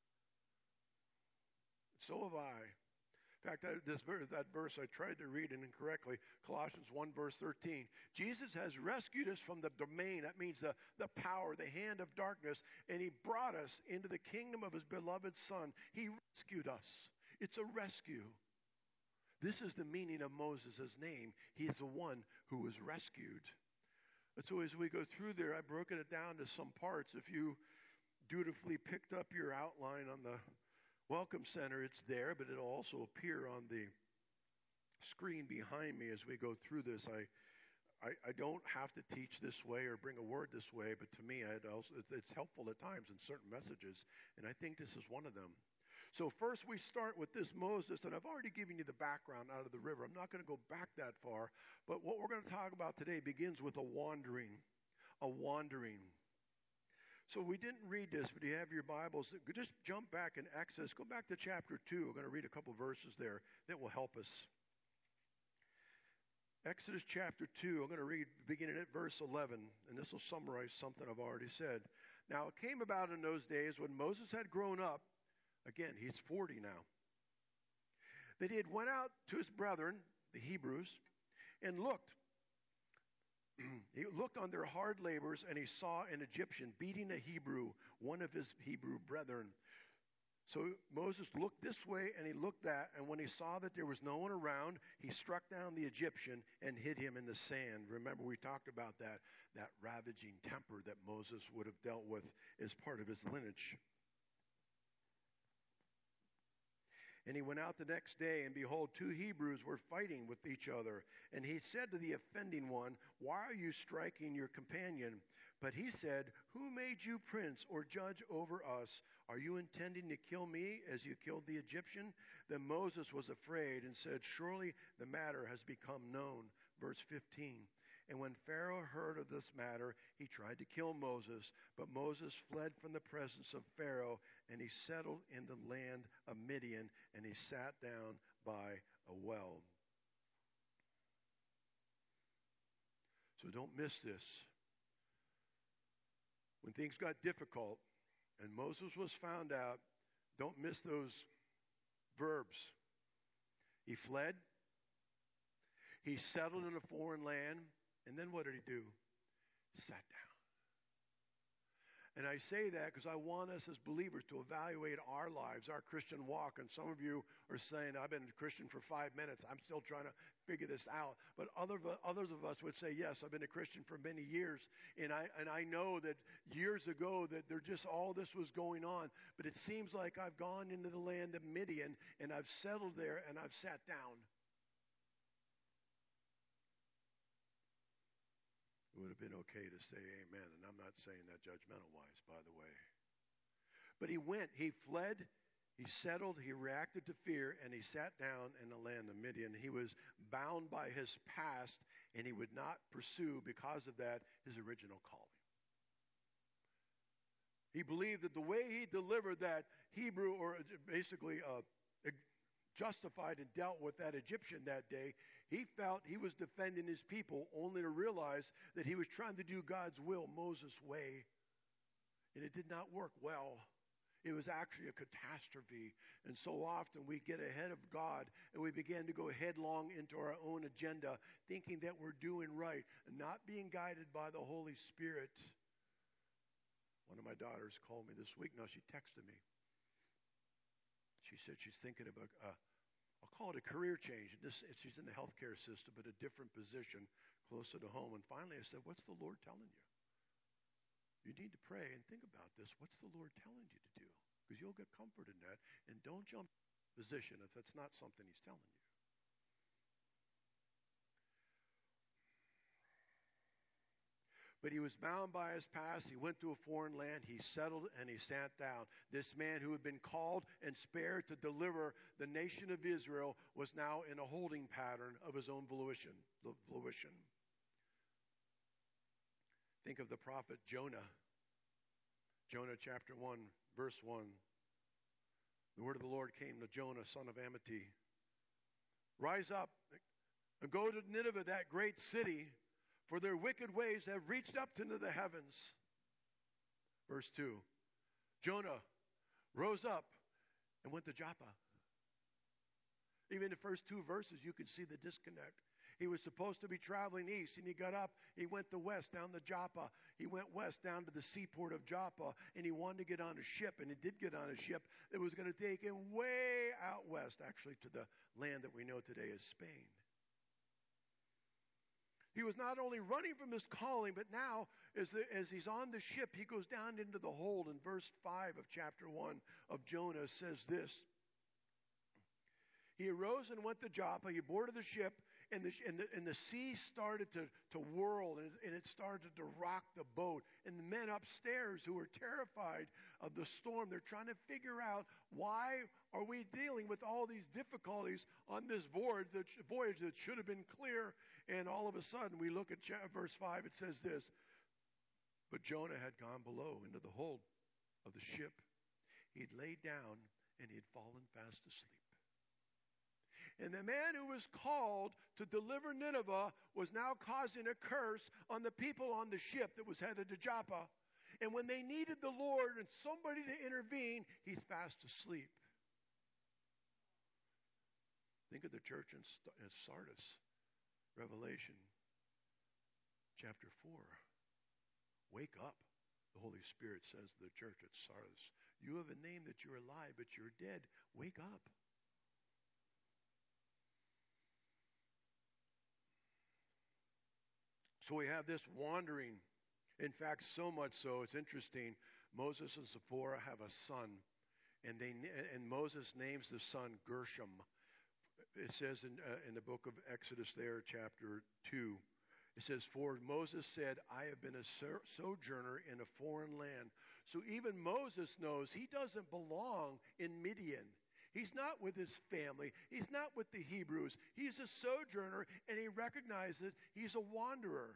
So have I. In fact, that, this verse, that verse, I tried to read it incorrectly. Colossians one, verse thirteen. Jesus has rescued us from the domain. That means the, the power, the hand of darkness. And he brought us into the kingdom of his beloved Son. He rescued us. It's a rescue. This is the meaning of Moses' name. He is the one who was rescued. And so as we go through there, I've broken it down to some parts. If you dutifully picked up your outline on the Welcome Center, it's there, but it'll also appear on the screen behind me as we go through this. I, I, I don't have to teach this way or bring a word this way, but to me, I'd also, it's, it's helpful at times in certain messages, and I think this is one of them. So first we start with this Moses, and I've already given you the background out of the river. I'm not going to go back that far, but what we're going to talk about today begins with a wandering. a wandering. So we didn't read this, but you have your Bibles. Just jump back in Exodus. Go back to chapter two. We're going to read a couple verses there that will help us. Exodus chapter two, I'm going to read beginning at verse eleven, and this will summarize something I've already said. Now it came about in those days when Moses had grown up, again, he's forty now, that he had went out to his brethren, the Hebrews, and looked. He looked on their hard labors, and he saw an Egyptian beating a Hebrew, one of his Hebrew brethren. So Moses looked this way, and he looked that, and when he saw that there was no one around, he struck down the Egyptian and hid him in the sand. Remember, we talked about that, that ravaging temper that Moses would have dealt with as part of his lineage. And he went out the next day, and behold, two Hebrews were fighting with each other. And he said to the offending one, "Why are you striking your companion?" But he said, "Who made you prince or judge over us? Are you intending to kill me as you killed the Egyptian?" Then Moses was afraid and said, "Surely the matter has become known." Verse fifteen. And when Pharaoh heard of this matter, he tried to kill Moses. But Moses fled from the presence of Pharaoh, and he settled in the land of Midian, and he sat down by a well. So don't miss this. When things got difficult and Moses was found out, don't miss those verbs. He fled. He settled in a foreign land. And then what did he do? Sat down. And I say that because I want us as believers to evaluate our lives, our Christian walk. And some of you are saying, "I've been a Christian for five minutes. I'm still trying to figure this out." But other, others of us would say, "Yes, I've been a Christian for many years. And I, and I know that years ago that there just all this was going on. But it seems like I've gone into the land of Midian, and I've settled there, and I've sat down." It would have been okay to say amen, and I'm not saying that judgmental-wise, by the way. But he went, he fled, he settled, he reacted to fear, and he sat down in the land of Midian. He was bound by his past, and he would not pursue, because of that, his original calling. He believed that the way he delivered that Hebrew, or basically uh, justified and dealt with that Egyptian that day, he felt he was defending his people, only to realize that he was trying to do God's will Moses' way. And it did not work well. It was actually a catastrophe. And so often we get ahead of God and we begin to go headlong into our own agenda, thinking that we're doing right and not being guided by the Holy Spirit. One of my daughters called me this week. Now, she texted me. She said she's thinking about, uh, I'll call it a career change. This, she's in the healthcare system, but a different position closer to home. And finally I said, "What's the Lord telling you? You need to pray and think about this. What's the Lord telling you to do?" Because you'll get comfort in that. And don't jump in position if that's not something he's telling you. But he was bound by his past. He went to a foreign land. He settled and he sat down. This man who had been called and spared to deliver the nation of Israel was now in a holding pattern of his own volition. volition. Think of the prophet Jonah. Jonah chapter one, verse one. The word of the Lord came to Jonah, son of Amittai. "Rise up and go to Nineveh, that great city, for their wicked ways have reached up into the heavens." Verse two. Jonah rose up and went to Joppa. Even the first two verses, you can see the disconnect. He was supposed to be traveling east, and he got up. He went to west, down to Joppa. He went west, down to the seaport of Joppa, and he wanted to get on a ship, and he did get on a ship that was going to take him way out west, actually, to the land that we know today as Spain. He was not only running from his calling, but now, as, the, as he's on the ship, he goes down into the hold. In verse five of chapter one of Jonah says this. He arose and went to Joppa. He boarded the ship, and the, and the, and the sea started to, to whirl, and it, and it started to rock the boat. And the men upstairs, who were terrified of the storm, they're trying to figure out, why are we dealing with all these difficulties on this voyage that, voyage that should have been clear? And all of a sudden, we look at verse five, it says this. But Jonah had gone below into the hold of the ship. He'd laid down and he had fallen fast asleep. And the man who was called to deliver Nineveh was now causing a curse on the people on the ship that was headed to Joppa. And when they needed the Lord and somebody to intervene, he's fast asleep. Think of the church in Sardis, Revelation chapter four. Wake up, the Holy Spirit says to the church at Sardis. You have a name that you're alive, but you're dead. Wake up. So we have this wandering. In fact, so much so, it's interesting. Moses and Zipporah have a son, and they and Moses names the son Gershom. It says in uh, in the book of Exodus there, chapter two, it says, "For Moses said, I have been a sojourner in a foreign land." So even Moses knows he doesn't belong in Midian. He's not with his family. He's not with the Hebrews. He's a sojourner, and he recognizes he's a wanderer.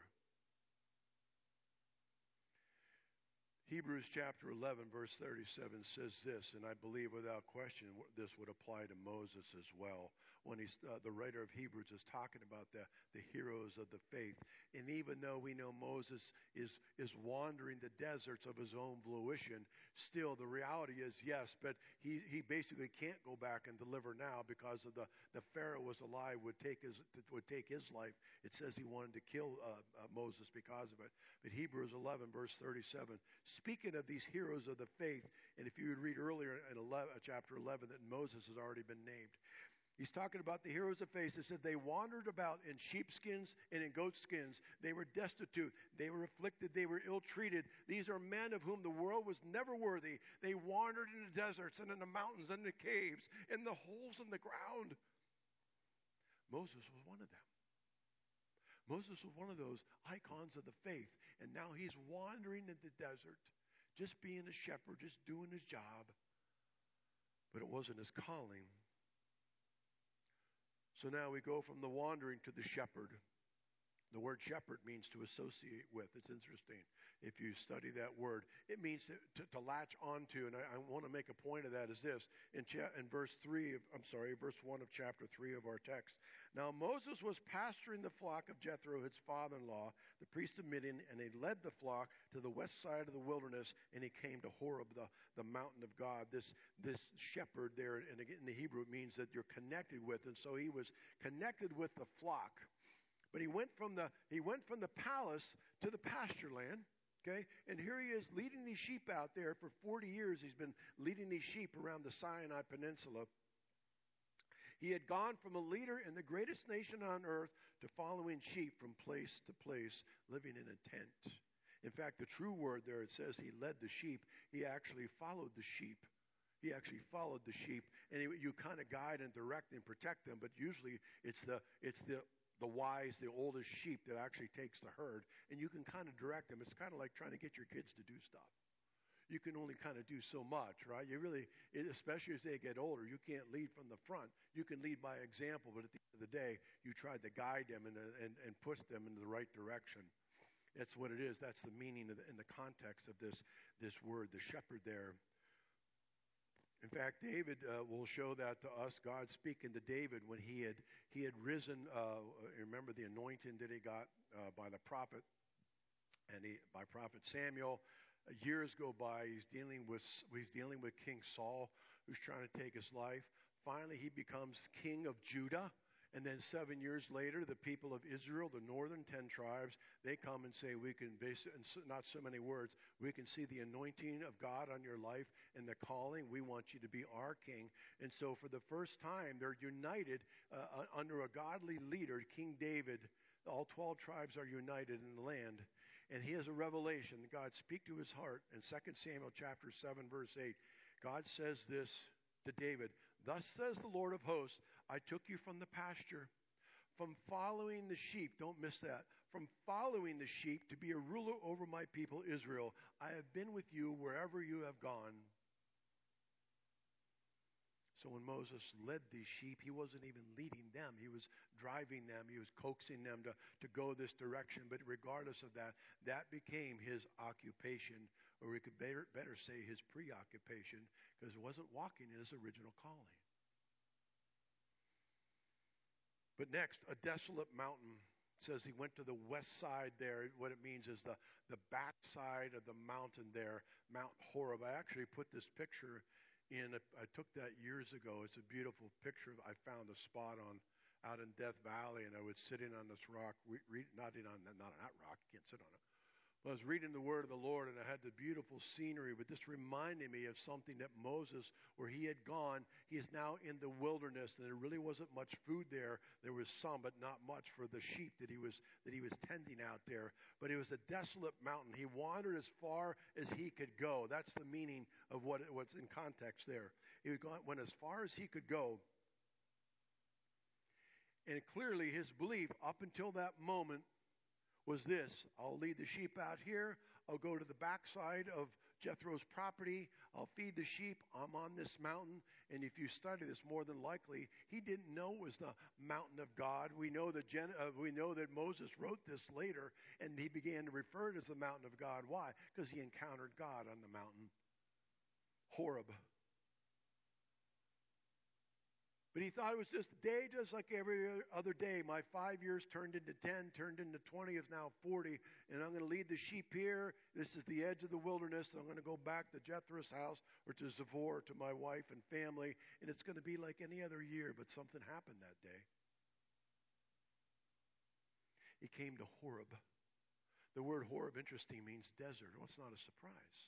Hebrews chapter eleven, verse thirty-seven says this, and I believe without question this would apply to Moses as well. When he's, uh, the writer of Hebrews is talking about the, the heroes of the faith. And even though we know Moses is, is wandering the deserts of his own volition, still the reality is yes, but he, he basically can't go back and deliver now because of the, the Pharaoh was alive, would take his, would take his life. It says he wanted to kill uh, uh, Moses because of it. But Hebrews eleven, verse thirty-seven, speaking of these heroes of the faith, and if you would read earlier in eleven, chapter eleven that Moses has already been named, he's talking about the heroes of faith. It said they wandered about in sheepskins and in goatskins. They were destitute. They were afflicted. They were ill-treated. These are men of whom the world was never worthy. They wandered in the deserts and in the mountains and the caves and the holes in the ground. Moses was one of them. Moses was one of those icons of the faith. And now he's wandering in the desert, just being a shepherd, just doing his job. But it wasn't his calling. So now we go from the wandering to the shepherd. The word shepherd means to associate with. It's interesting. If you study that word, it means to, to, to latch onto. And I, I want to make a point of that is this. In, cha- in verse three, of, I'm sorry, verse one of chapter three of our text. Now Moses was pasturing the flock of Jethro, his father-in-law, the priest of Midian, and he led the flock to the west side of the wilderness, and he came to Horeb, the, the mountain of God. This, this shepherd there, and again in the Hebrew, it means that you're connected with. And so he was connected with the flock. But he went from the he went from the palace to the pasture land, okay? And here he is leading these sheep out there for forty years. He's been leading these sheep around the Sinai Peninsula. He had gone from a leader in the greatest nation on earth to following sheep from place to place, living in a tent. In fact, the true word there, it says he led the sheep. He actually followed the sheep. He actually followed the sheep, and he, you kind of guide and direct and protect them. But usually, it's the it's the the wise, the oldest sheep that actually takes the herd, and you can kind of direct them. It's kind of like trying to get your kids to do stuff. You can only kind of do so much, right? You really, especially as they get older, you can't lead from the front. You can lead by example, but at the end of the day, you try to guide them and and, and push them in the right direction. That's what it is. That's the meaning of the, in the context of this this word, the shepherd there. In fact, David uh, will show that to us. God speaking to David when he had he had risen. Uh, remember the anointing that he got uh, by the prophet, and he, by prophet Samuel. Uh, years go by. He's dealing with he's dealing with King Saul, who's trying to take his life. Finally, he becomes king of Judah. And then seven years later, the people of Israel, the northern ten tribes, they come and say, we can, basically, in not so many words, we can see the anointing of God on your life and the calling. We want you to be our king. And so for the first time, they're united uh, under a godly leader, King David. All twelve tribes are united in the land. And he has a revelation. God speak to his heart. In Second Samuel chapter seven, verse eight, God says this to David, "Thus says the Lord of hosts, I took you from the pasture, from following the sheep," don't miss that, "from following the sheep to be a ruler over my people Israel. I have been with you wherever you have gone." So when Moses led these sheep, he wasn't even leading them. He was driving them. He was coaxing them to, to go this direction. But regardless of that, that became his occupation, or we could better, better say his preoccupation, because it wasn't walking in his original calling. But next, a desolate mountain. Says he went to the west side there. What it means is the, the back side of the mountain there, Mount Horeb. I actually put this picture in. A, I took that years ago. It's a beautiful picture. I found a spot on out in Death Valley, and I was sitting on this rock, re, re, not in on not on that rock. You can't sit on it. But I was reading the word of the Lord, and I had the beautiful scenery, but this reminded me of something that Moses, where he had gone, he is now in the wilderness, and there really wasn't much food there. There was some, but not much for the sheep that he was that he was tending out there. But it was a desolate mountain. He wandered as far as he could go. That's the meaning of what what's in context there. He went as far as he could go. And clearly his belief up until that moment was this: I'll lead the sheep out here. I'll go to the backside of Jethro's property. I'll feed the sheep. I'm on this mountain. And if you study this, more than likely, he didn't know it was the mountain of God. We know that Gen- uh, we know that Moses wrote this later, and he began to refer to it as the mountain of God. Why? Because he encountered God on the mountain Horeb. But he thought it was just a day just like every other day. My five years turned into ten, turned into twenty, is now forty, and I'm going to lead the sheep here. This is the edge of the wilderness. I'm going to go back to Jethro's house or to Zipporah, to my wife and family, and it's going to be like any other year, but something happened that day. He came to Horeb. The word Horeb, interesting, means desert. Well, it's not a surprise.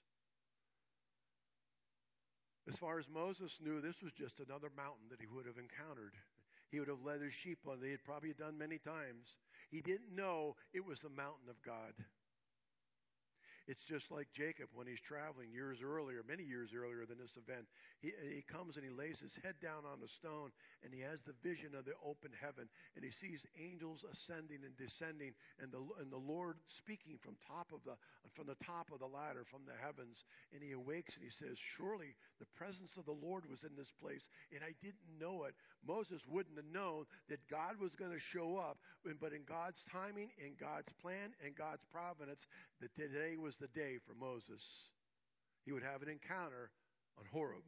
As far as Moses knew, this was just another mountain that he would have encountered. He would have led his sheep on. They had probably done many times. He didn't know it was the mountain of God. It's just like Jacob when he's traveling years earlier, many years earlier than this event. He, he comes and he lays his head down on a stone, and he has the vision of the open heaven, and he sees angels ascending and descending, and the and the Lord speaking from top of the from the top of the ladder, from the heavens. And he awakes and he says, "Surely the presence of the Lord was in this place, and I didn't know it." Moses wouldn't have known that God was going to show up, but in God's timing, in God's plan, and God's providence, that today was the day for Moses. He would have an encounter on Horeb.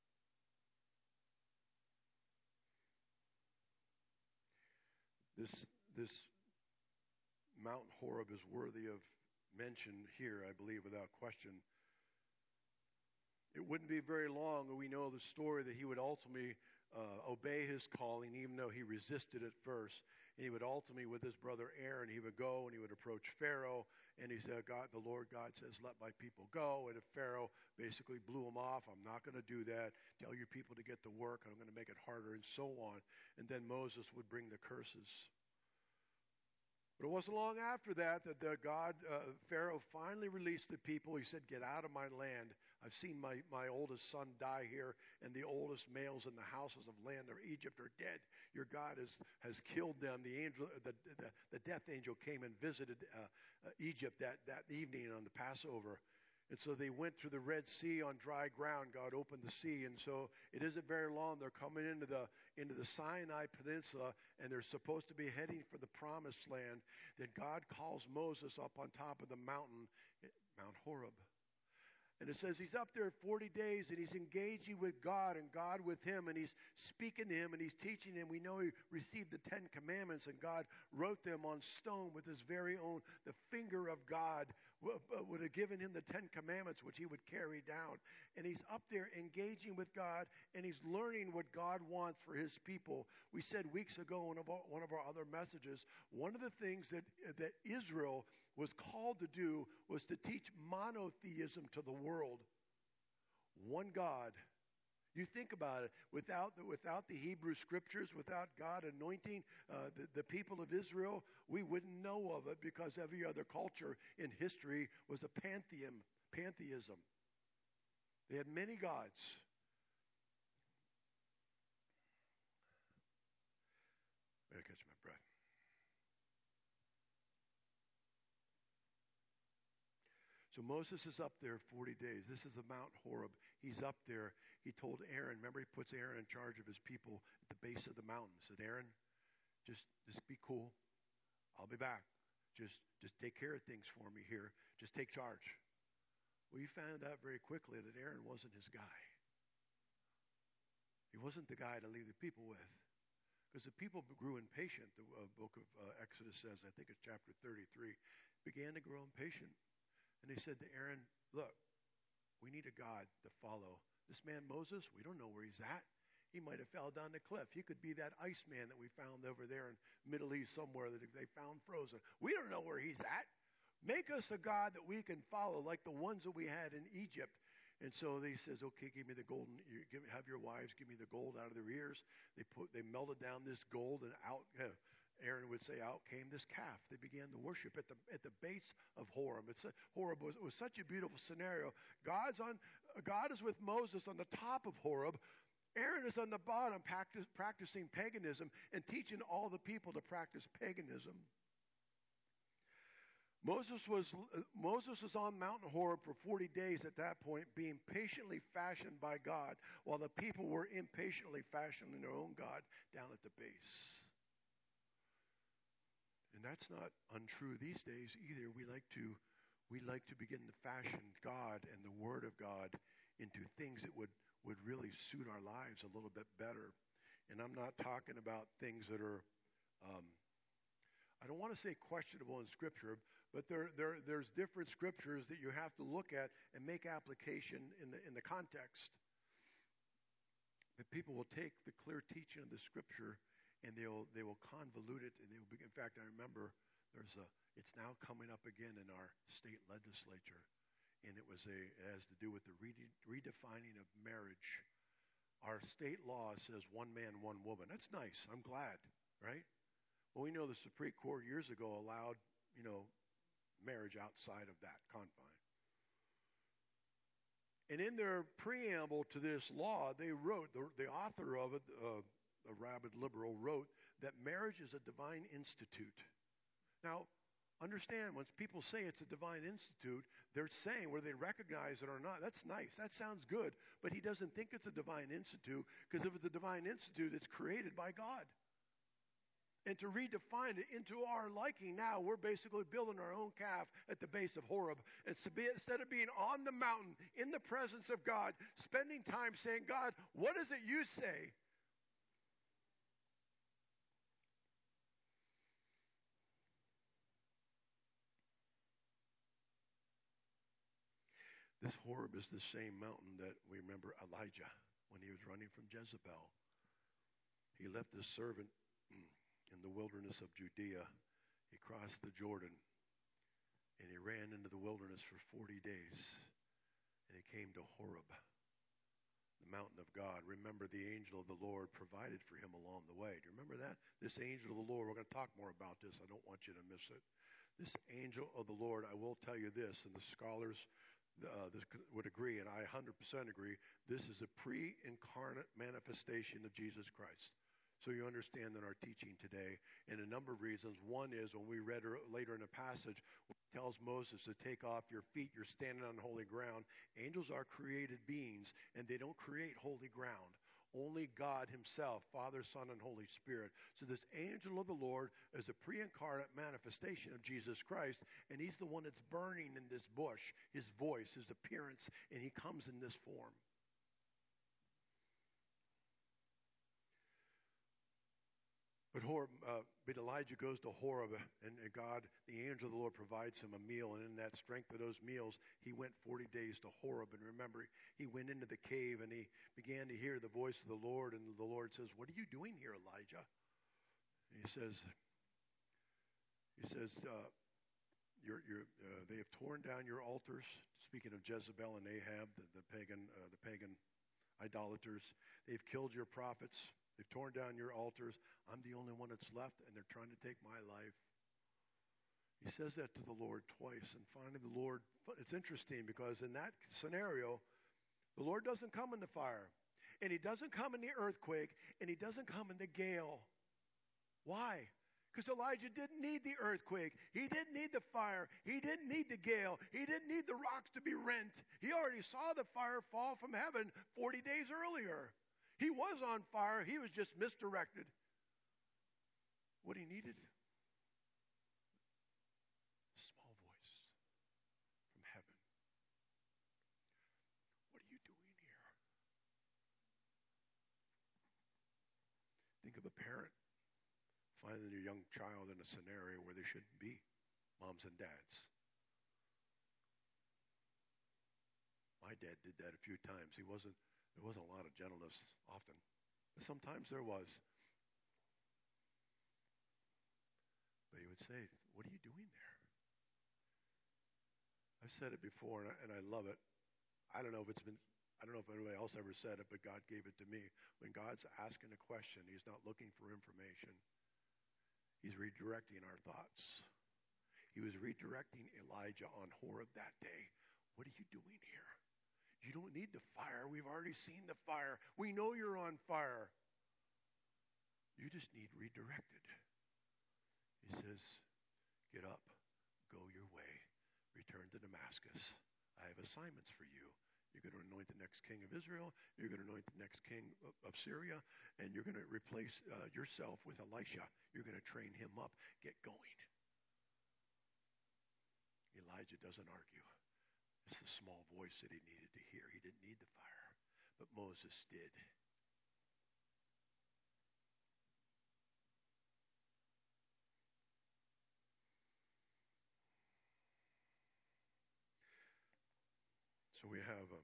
This this Mount Horeb is worthy of mention here, I believe, without question. It wouldn't be very long, and we know the story that he would ultimately uh, obey his calling, even though he resisted at first. And he would ultimately, with his brother Aaron, he would go and he would approach Pharaoh, and he said, "God, the Lord God says, let my people go." And if Pharaoh basically blew him off, "I'm not going to do that. Tell your people to get to work, and I'm going to make it harder," and so on. And then Moses would bring the curses. But it wasn't long after that that the God, uh, Pharaoh finally released the people. He said, "Get out of my land. I've seen my, my oldest son die here, and the oldest males in the houses of land of Egypt are dead. Your God has, has killed them." The angel, the, the, the death angel came and visited uh, uh, Egypt that, that evening on the Passover. And so they went through the Red Sea on dry ground. God opened the sea. And so it isn't very long. They're coming into the into the Sinai Peninsula, and they're supposed to be heading for the Promised Land. That God calls Moses up on top of the mountain, Mount Horeb. And it says he's up there forty days, and he's engaging with God and God with him, and he's speaking to him, and he's teaching him. We know he received the Ten Commandments, and God wrote them on stone with his very own. The finger of God would have given him the Ten Commandments, which he would carry down. And he's up there engaging with God, and he's learning what God wants for his people. We said weeks ago in one of our other messages, one of the things that, that Israel was called to do was to teach monotheism to the world. One God. You think about it. Without the, without the Hebrew Scriptures, without God anointing uh, the, the people of Israel, we wouldn't know of it, because every other culture in history was a pantheism. Pantheism. They had many gods. I gotta catch my breath. So Moses is up there forty days. This is the Mount Horeb. He's up there. He told Aaron, remember he puts Aaron in charge of his people at the base of the mountain. He said, Aaron, just, just be cool. I'll be back. Just, just take care of things for me here. Just take charge. Well, you found out very quickly that Aaron wasn't his guy. He wasn't the guy to lead the people with. Because the people grew impatient, the uh, book of uh, Exodus says, I think it's chapter thirty-three, began to grow impatient. And they said to Aaron, look, we need a God to follow. This man Moses, we don't know where he's at. He might have fell down the cliff. He could be that Iceman that we found over there in Middle East somewhere that they found frozen. We don't know where he's at. Make us a God that we can follow like the ones that we had in Egypt. And so they says, okay, give me the golden, give, have your wives give me the gold out of their ears. They put, they melted down this gold, and out, uh, Aaron would say, out came this calf. They began to worship at the at the base of Horeb. It's a, Horeb was, was such a beautiful scenario. God's on, God is with Moses on the top of Horeb. Aaron is on the bottom practice, practicing paganism and teaching all the people to practice paganism. Moses was, Moses was on Mount Horeb for forty days at that point, being patiently fashioned by God, while the people were impatiently fashioning their own God down at the base. And that's not untrue these days either. We like to, we like to begin to fashion God and the Word of God into things that would, would really suit our lives a little bit better. And I'm not talking about things that are, um, I don't want to say questionable in Scripture, but there, there, there's different scriptures that you have to look at and make application in the in the context. But people will take the clear teaching of the Scripture and they'll they will convolute it, and they will. Be, in fact, I remember there's a. It's now coming up again in our state legislature, and it was a it has to do with the rede- redefining of marriage. Our state law says one man, one woman. That's nice. I'm glad, right? Well, we know the Supreme Court years ago allowed, you know, marriage outside of that confine. And in their preamble to this law, they wrote, the, the author of it, uh, a rabid liberal, wrote that marriage is a divine institute. Now, understand, when people say it's a divine institute, they're saying whether they recognize it or not. That's nice. That sounds good. But he doesn't think it's a divine institute, because if it's a divine institute, it's created by God. And to redefine it into our liking now, we're basically building our own calf at the base of Horeb. And to be, instead of being on the mountain in the presence of God, spending time saying, God, what is it you say? This Horeb is the same mountain that we remember Elijah when he was running from Jezebel. He left his servant in the wilderness of Judea. He crossed the Jordan, and he ran into the wilderness for forty days, and he came to Horeb, the mountain of God. Remember, the angel of the Lord provided for him along the way. Do you remember that? This angel of the Lord, we're going to talk more about this. I don't want you to miss it. This angel of the Lord, I will tell you this, and the scholars uh, this would agree, and I one hundred percent agree, this is a pre-incarnate manifestation of Jesus Christ. So you understand that our teaching today, in a number of reasons. One is when we read later in the passage, it tells Moses to take off your feet. You're standing on holy ground. Angels are created beings, and they don't create holy ground. Only God himself, Father, Son, and Holy Spirit. So this angel of the Lord is a pre-incarnate manifestation of Jesus Christ, and he's the one that's burning in this bush, his voice, his appearance, and he comes in this form. But, Horeb, uh, but Elijah goes to Horeb, and, and God, the angel of the Lord, provides him a meal. And in that strength of those meals, he went forty days to Horeb. And remember, he went into the cave, and he began to hear the voice of the Lord. And the Lord says, "What are you doing here, Elijah?" And he says, he says, uh, you're, you're, uh, they have torn down your altars. Speaking of Jezebel and Ahab, the, the pagan, uh, the pagan idolaters, they've killed your prophets. They've torn down your altars. I'm the only one that's left, and they're trying to take my life. He says that to the Lord twice, and finally the Lord, it's interesting because in that scenario, the Lord doesn't come in the fire, and he doesn't come in the earthquake, and he doesn't come in the gale. Why? Because Elijah didn't need the earthquake. He didn't need the fire. He didn't need the gale. He didn't need the rocks to be rent. He already saw the fire fall from heaven forty days earlier. He was on fire. He was just misdirected. What he needed? A small voice from heaven. What are you doing here? Think of a parent finding your young child in a scenario where they shouldn't be, moms and dads. My dad did that a few times. He wasn't, there wasn't a lot of gentleness often, but sometimes there was. But he would say, what are you doing there? I've said it before, and I, and I love it. I don't know if it's been, I don't know if anybody else ever said it, but God gave it to me. When God's asking a question, he's not looking for information. He's redirecting our thoughts. He was redirecting Elijah on Horeb that day. What are you doing here? You don't need the fire. We've already seen the fire. We know you're on fire. You just need redirected. He says, get up, go your way, return to Damascus. I have assignments for you. You're going to anoint the next king of Israel. You're going to anoint the next king of, of Syria. And you're going to replace uh, yourself with Elisha. You're going to train him up. Get going. Elijah doesn't argue. It's the small voice that he needed to hear. He didn't need the fire, but Moses did. So we have a,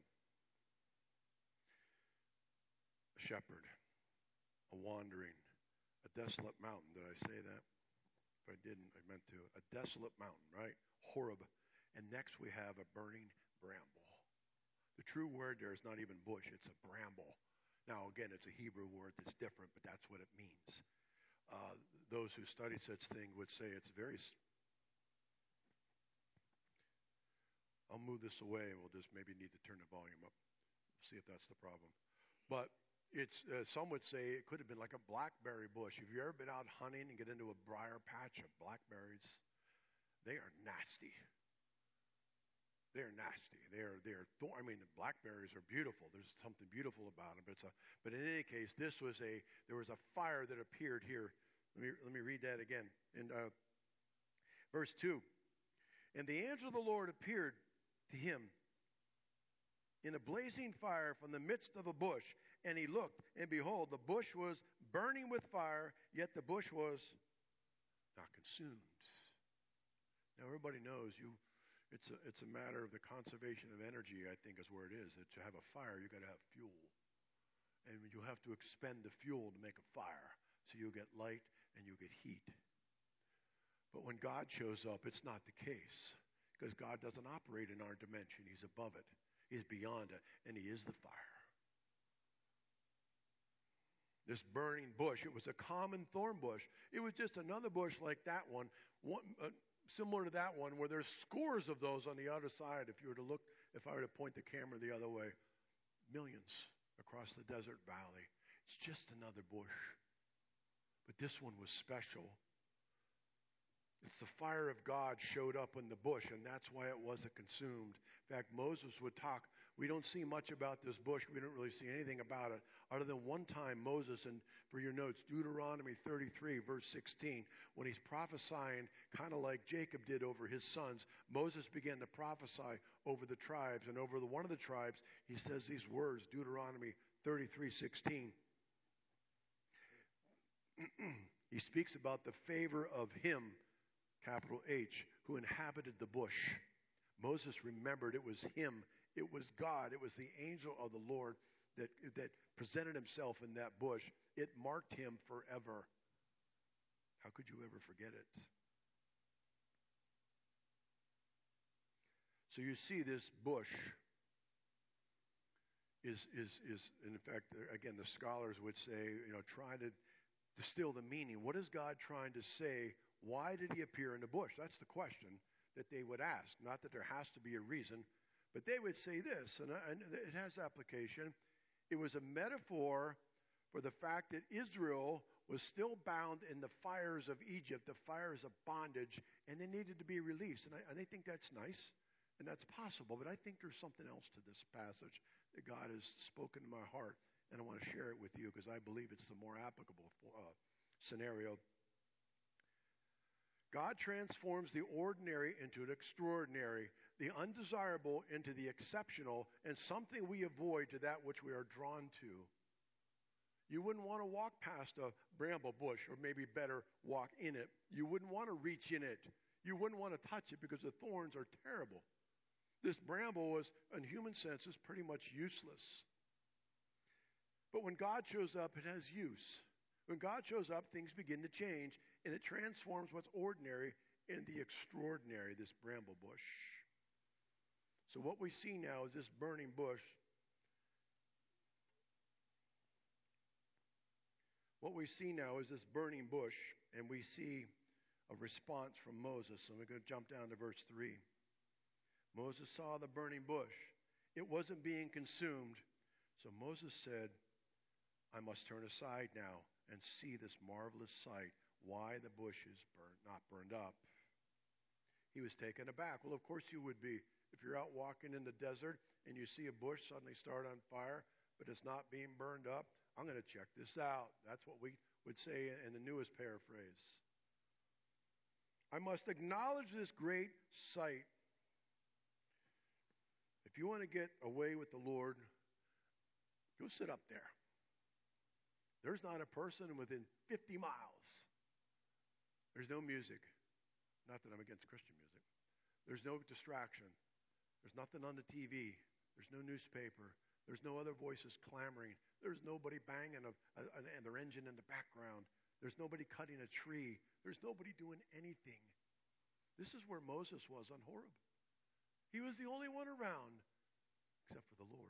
a shepherd, a wandering, a desolate mountain. Did I say that? If I didn't, I meant to. A desolate mountain, right? Horeb. And next we have a burning bramble. The true word there is not even bush, it's a bramble. Now, again, it's a Hebrew word that's different, but that's what it means. Uh, those who study such thing would say it's very... I'll move this away, and we'll just maybe need to turn the volume up. See if that's the problem. But it's uh, some would say it could have been like a blackberry bush. Have you ever been out hunting and get into a briar patch of blackberries? They are nasty. They're nasty. They're they're. Th- I mean, the blackberries are beautiful. There's something beautiful about them. But it's a. But in any case, this was a. There was a fire that appeared here. Let me let me read that again. In uh, verse two, and the angel of the Lord appeared to him in a blazing fire from the midst of a bush, and he looked, and behold, the bush was burning with fire, yet the bush was not consumed. Now everybody knows you. It's a, it's a matter of the conservation of energy, I think, is where it is. That to have a fire, you got to have fuel. And you have to expend the fuel to make a fire. So you get light and you get heat. But when God shows up, it's not the case. Because God doesn't operate in our dimension. He's above it. He's beyond it. And he is the fire. This burning bush, it was a common thorn bush. It was just another bush like that one. one uh, Similar to that one, where there's scores of those on the other side. If you were to look, if I were to point the camera the other way, millions across the desert valley. It's just another bush. But this one was special. It's the fire of God showed up in the bush, and that's why it wasn't consumed. In fact, Moses would talk. We don't see much about this bush. We don't really see anything about it, other than one time Moses, and for your notes, Deuteronomy thirty-three, verse sixteen, when he's prophesying, kind of like Jacob did over his sons, Moses began to prophesy over the tribes, and over the, one of the tribes, he says these words, Deuteronomy thirty-three, sixteen. He speaks about the favor of him, capital H, who inhabited the bush. Moses remembered it was him, it was God, it was the angel of the Lord that, that presented himself in that bush. It marked him forever. How could you ever forget it? So you see this bush is, is, is in fact, again, the scholars would say, you know, try to distill the meaning. What is God trying to say? Why did he appear in the bush? That's the question that they would ask. Not that there has to be a reason, but they would say this, and it has application. It was a metaphor for the fact that Israel was still bound in the fires of Egypt, the fires of bondage, and they needed to be released. And I, and I think that's nice, and that's possible. But I think there's something else to this passage that God has spoken to my heart, and I want to share it with you because I believe it's the more applicable uh, scenario. God transforms the ordinary into an extraordinary, the undesirable into the exceptional, and something we avoid to that which we are drawn to. You wouldn't want to walk past a bramble bush, or maybe better, walk in it. You wouldn't want to reach in it. You wouldn't want to touch it because the thorns are terrible. This bramble was, in human sense, is pretty much useless. But when God shows up, it has use. When God shows up, things begin to change, and it transforms what's ordinary into the extraordinary, this bramble bush. So what we see now is this burning bush. What we see now is this burning bush, and we see a response from Moses. So we're going to jump down to verse three. Moses saw the burning bush. It wasn't being consumed. So Moses said, I must turn aside now and see this marvelous sight, why the bush is burned, not burned up. He was taken aback. Well, of course you would be. If you're out walking in the desert and you see a bush suddenly start on fire, but it's not being burned up, I'm going to check this out. That's what we would say in the newest paraphrase. I must acknowledge this great sight. If you want to get away with the Lord, go sit up there. There's not a person within fifty miles. There's no music. Not that I'm against Christian music. There's no distraction. There's nothing on the T V. There's no newspaper. There's no other voices clamoring. There's nobody banging a, a, a, their engine in the background. There's nobody cutting a tree. There's nobody doing anything. This is where Moses was on Horeb. He was the only one around except for the Lord.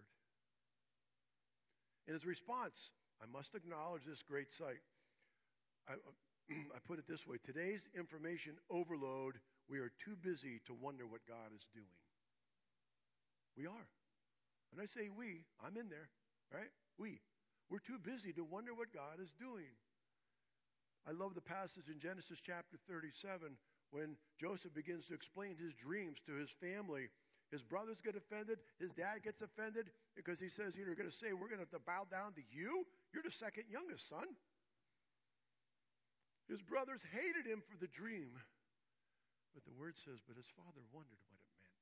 In his response, I must acknowledge this great sight. I, I put it this way. Today's information overload, we are too busy to wonder what God is doing. We are. When I say we, I'm in there, right? We. We're too busy to wonder what God is doing. I love the passage in Genesis chapter thirty-seven when Joseph begins to explain his dreams to his family. His brothers get offended. His dad gets offended because he says, you're going to say, we're going to have to bow down to you? You're the second youngest son. His brothers hated him for the dream. But the word says, but his father wondered what it meant.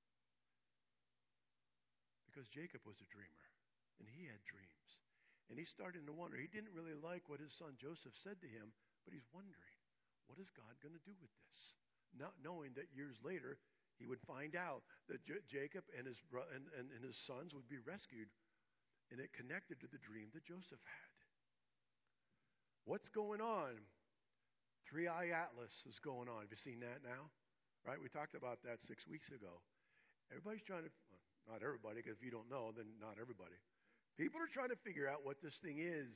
Because Jacob was a dreamer, and he had dreams. And he's starting to wonder. He didn't really like what his son Joseph said to him, but he's wondering, what is God going to do with this? Not knowing that years later, he would find out that J- Jacob and his, bro- and, and, and his sons would be rescued. And it connected to the dream that Joseph had. What's going on? Three-Eye Atlas is going on. Have you seen that now? Right? We talked about that six weeks ago. Everybody's trying to, well, not everybody, because if you don't know, then not everybody. People are trying to figure out what this thing is.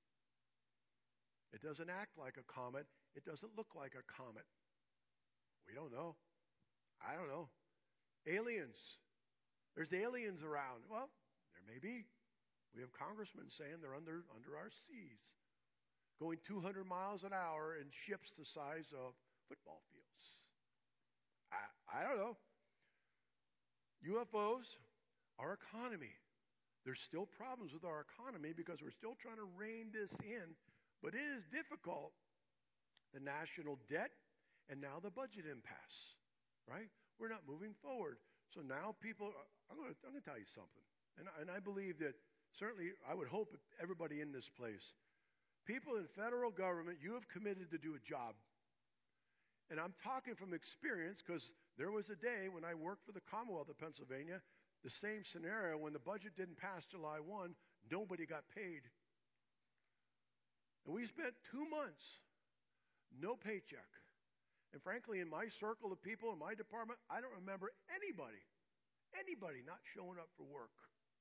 It doesn't act like a comet. It doesn't look like a comet. We don't know. I don't know. Aliens. There's aliens around. Well, there may be. We have congressmen saying they're under, under our seas, going two hundred miles an hour in ships the size of football fields. I, I don't know. U F Os, our economy. There's still problems with our economy because we're still trying to rein this in, but it is difficult. The national debt and now the budget impasse, right? We're not moving forward. So now people, are, I'm going to I'm going to tell you something. And, and I believe that certainly, I would hope everybody in this place, people in federal government, you have committed to do a job. And I'm talking from experience because there was a day when I worked for the Commonwealth of Pennsylvania, the same scenario, when the budget didn't pass July first, nobody got paid. And we spent two months, no paycheck. And frankly, in my circle of people in my department, I don't remember anybody, anybody not showing up for work.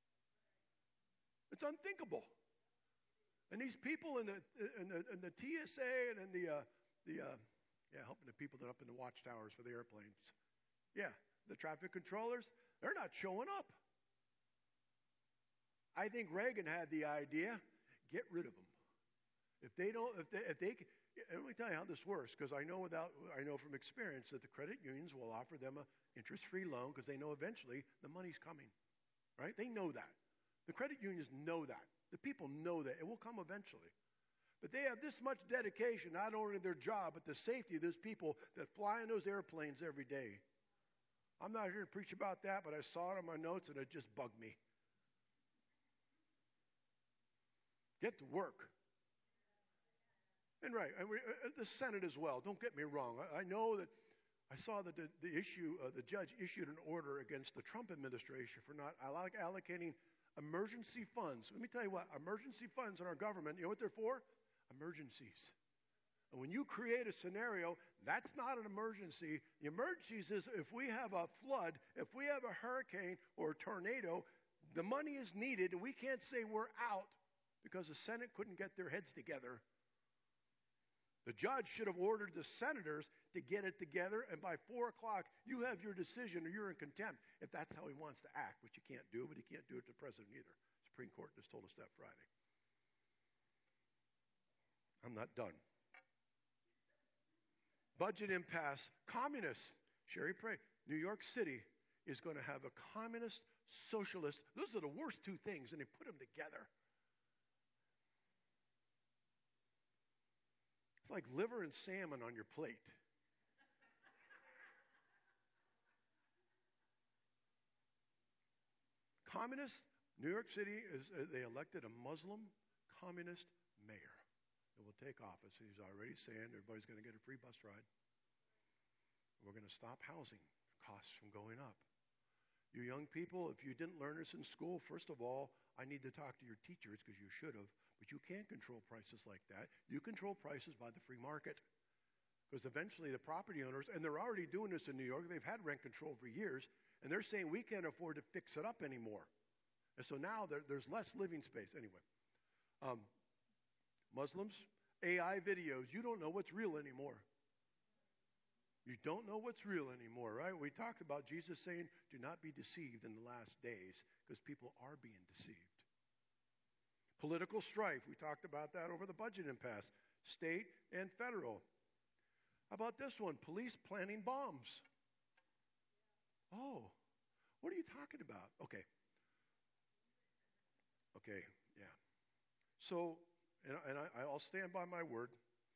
It's unthinkable. And these people in the in the, in the T S A and in the uh, the uh, yeah helping the people that are up in the watchtowers for the airplanes, yeah, the traffic controllers, they're not showing up. I think Reagan had the idea: get rid of them. If they don't, if they, if they, and let me tell you how this works, because I know without, I know from experience that the credit unions will offer them a interest-free loan because they know eventually the money's coming, right? They know that. The credit unions know that. The people know that. It will come eventually. But they have this much dedication, not only to their job, but the safety of those people that fly in those airplanes every day. I'm not here to preach about that, but I saw it on my notes and it just bugged me. Get to work. And right, and we, uh, the Senate as well. Don't get me wrong. I, I know that I saw that the, the issue, uh, the judge issued an order against the Trump administration for not alloc- allocating emergency funds. Let me tell you what, emergency funds in our government, you know what they're for? Emergencies. And when you create a scenario, that's not an emergency. The emergencies is if we have a flood, if we have a hurricane or a tornado, the money is needed, and we can't say we're out because the Senate couldn't get their heads together. The judge should have ordered the senators to get it together, and by four o'clock, you have your decision or you're in contempt if that's how he wants to act, which you can't do, but he can't do it to the president either. Supreme Court just told us that Friday. I'm not done. Budget impasse. Communists. Sherry Pray. New York City is going to have a communist, socialist. Those are the worst two things, and they put them together. It's like liver and salmon on your plate. Communist, New York City, is uh, they elected a Muslim communist mayor that will take office. He's already saying everybody's going to get a free bus ride. We're going to stop housing costs from going up. You young people, if you didn't learn this in school, first of all, I need to talk to your teachers because you should have. But you can't control prices like that. You control prices by the free market. Because eventually the property owners, and they're already doing this in New York, they've had rent control for years, and they're saying we can't afford to fix it up anymore. And so now there, there's less living space. Anyway, um, Muslims, A I videos, you don't know what's real anymore. You don't know what's real anymore, right? We talked about Jesus saying, do not be deceived in the last days, because people are being deceived. Political strife, we talked about that over the budget impasse, state and federal. How about this one? Police planting bombs. Oh, what are you talking about? Okay. Okay, yeah. So, and, and I, I'll stand by my word.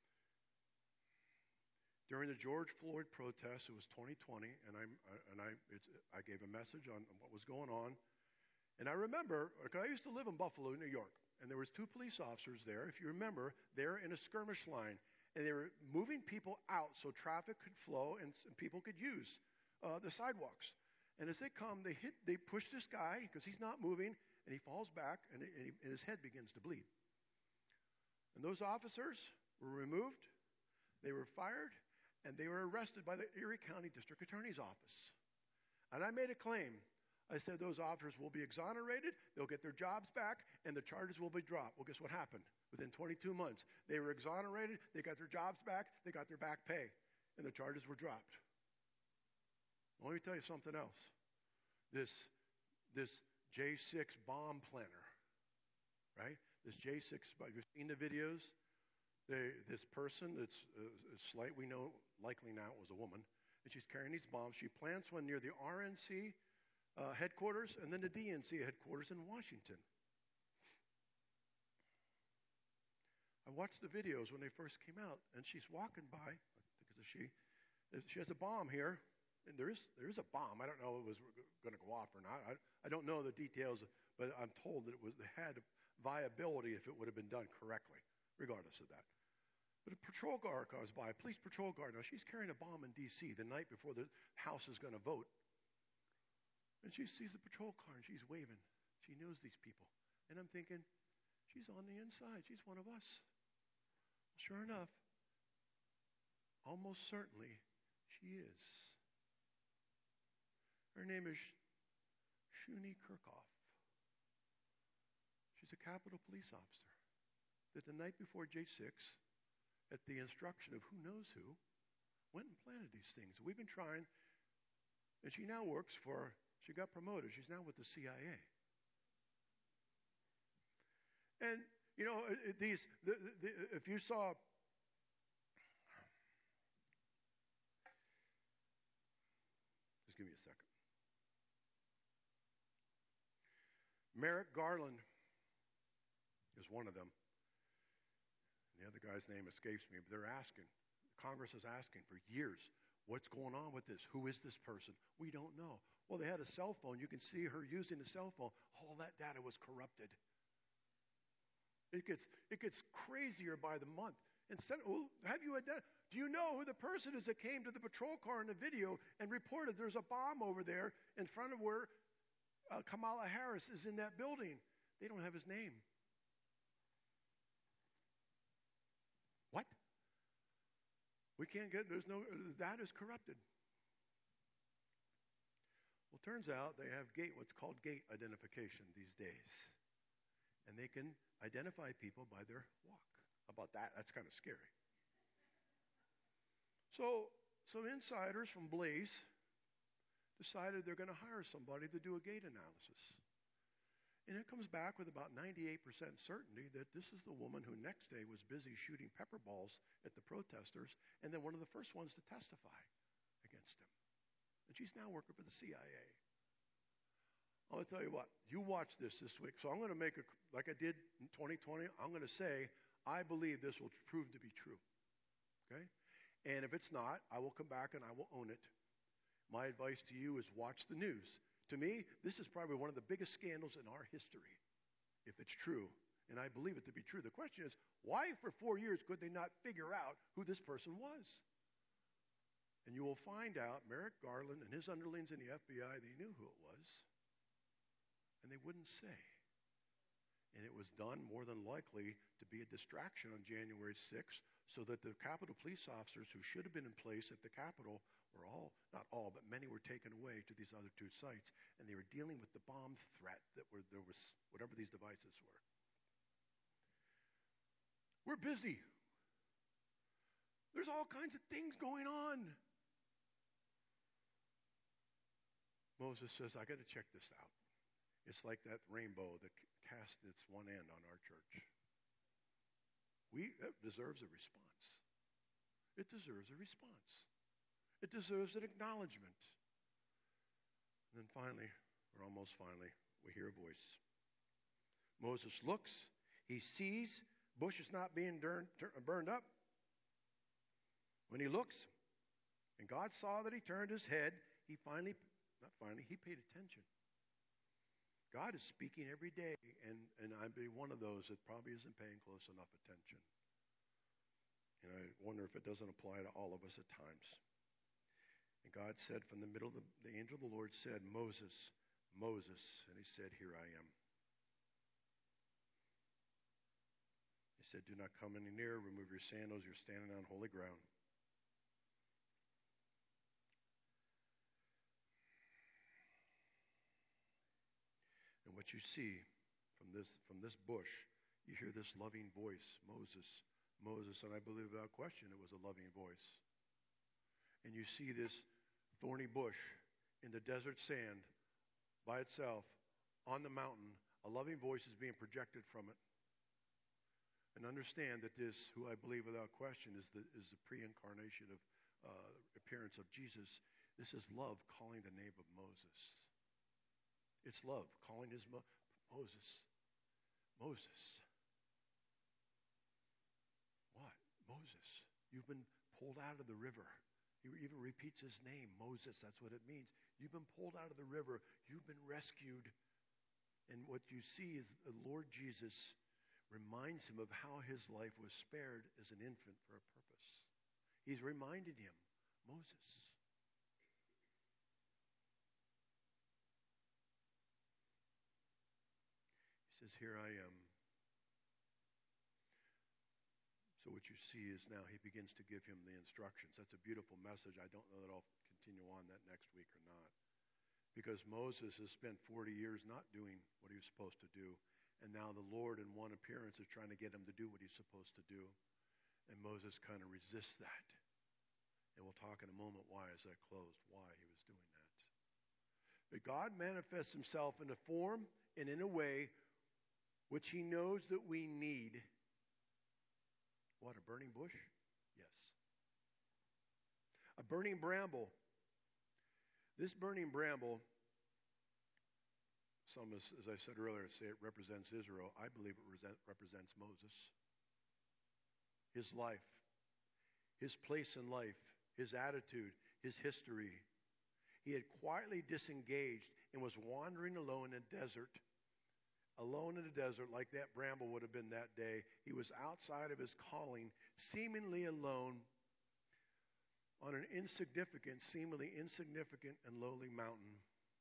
During the George Floyd protests, it was twenty twenty, and, I'm, and I, it's, I gave a message on what was going on. And I remember, okay, I used to live in Buffalo, New York. And there was two police officers there, if you remember, they're in a skirmish line. And they were moving people out so traffic could flow and, and people could use uh, the sidewalks. And as they come, they hit, they push this guy because he's not moving, and he falls back, and, it, and, he, and his head begins to bleed. And those officers were removed, they were fired, and they were arrested by the Erie County District Attorney's Office. And I made a claim. I said those officers will be exonerated, they'll get their jobs back, and the charges will be dropped. Well, guess what happened? Within twenty-two months, they were exonerated, they got their jobs back, they got their back pay, and the charges were dropped. Let me tell you something else. This, this J six bomb planner, right? This J six, you've seen the videos? They, this person that's uh, slight, we know likely now it was a woman, and she's carrying these bombs. She plants one near the R N C Uh, headquarters, and then the D N C headquarters in Washington. I watched the videos when they first came out, and she's walking by, I think it's a she, she has a bomb here, and there is there is a bomb. I don't know if it was going to go off or not. I, I don't know the details, but I'm told that it was it had viability if it would have been done correctly, regardless of that. But a patrol car comes by, a police patrol car. Now, she's carrying a bomb in D C the night before the House is going to vote. And she sees the patrol car, and she's waving. She knows these people. And I'm thinking, she's on the inside. She's one of us. Well, sure enough, almost certainly, she is. Her name is Shuni Kirkhoff. She's a Capitol Police officer that the night before J six, at the instruction of who knows who, went and planted these things. We've been trying, and she now works for... She got promoted. She's now with the C I A. And, You know, uh, uh, these, the, the, if you saw, just give me a second. Merrick Garland is one of them. The other guy's name escapes me, but they're asking. Congress is asking for years, what's going on with this? Who is this person? We don't know. Well, they had a cell phone. You can see her using the cell phone. All that data was corrupted. It gets it gets crazier by the month. Instead, well, have you identified? Do you know who the person is that came to the patrol car in the video and reported there's a bomb over there in front of where uh, Kamala Harris is in that building? They don't have his name. What? We can't get, there's no, that is corrupted. Well, it turns out they have gate, what's called gate identification these days. And they can identify people by their walk. How about that? That's kind of scary. So, some insiders from Blaze decided they're going to hire somebody to do a gate analysis. And it comes back with about ninety-eight percent certainty that this is the woman who next day was busy shooting pepper balls at the protesters and then one of the first ones to testify against them. And she's now working for the C I A. I'm going to tell you what, you watch this this week. So I'm going to make a, like I did in twenty twenty, I'm going to say, I believe this will prove to be true. Okay? And if it's not, I will come back and I will own it. My advice to you is watch the news. To me, this is probably one of the biggest scandals in our history, if it's true. And I believe it to be true. The question is, why for four years could they not figure out who this person was? And you will find out Merrick Garland and his underlings in the F B I, they knew who it was. And they wouldn't say. And it was done more than likely to be a distraction on January sixth so that the Capitol police officers who should have been in place at the Capitol were all, not all, but many were taken away to these other two sites. And they were dealing with the bomb threat that were, there was, whatever these devices were. We're busy. There's all kinds of things going on. Moses says, I got to check this out. It's like that rainbow that cast its one end on our church. We, it deserves a response. It deserves a response. It deserves an acknowledgement. And then finally, or almost finally, we hear a voice. Moses looks. He sees bush is not being burned, burned up. When he looks, and God saw that he turned his head, he finally, not finally, he paid attention. God is speaking every day, and, and I'd be one of those that probably isn't paying close enough attention. And I wonder if it doesn't apply to all of us at times. And God said from the middle of the, the angel of the Lord said, Moses, Moses. And he said, here I am. He said, do not come any nearer. Remove your sandals. You're standing on holy ground. And what you see from this, from this bush, you hear this loving voice, Moses, Moses. And I believe without question it was a loving voice. And you see this thorny bush in the desert sand by itself on the mountain. A loving voice is being projected from it. And understand that this, who I believe without question is the, is the pre-incarnation of uh, appearance of Jesus. This is love calling the name of Moses. It's love calling his Mo- Moses. Moses. What? Moses. You've been pulled out of the river. He even repeats his name, Moses. That's what it means. You've been pulled out of the river. You've been rescued. And what you see is the Lord Jesus reminds him of how his life was spared as an infant for a purpose. He's reminding him, Moses. He says, here I am. So what you see is now he begins to give him the instructions. That's a beautiful message. I don't know that I'll continue on that next week or not. Because Moses has spent forty years not doing what he was supposed to do. And now the Lord in one appearance is trying to get him to do what he's supposed to do. And Moses kind of resists that. And we'll talk in a moment why as I close, why he was doing that. But God manifests himself in a form and in a way which he knows that we need. What, a burning bush? Yes. A burning bramble. This burning bramble, some, as, as I said earlier, say it represents Israel. I believe it resent, represents Moses. His life, his place in life, his attitude, his history. He had quietly disengaged and was wandering alone in a desert. Alone in a desert like that bramble would have been that day. He was outside of his calling, seemingly alone on an insignificant, seemingly insignificant and lowly mountain.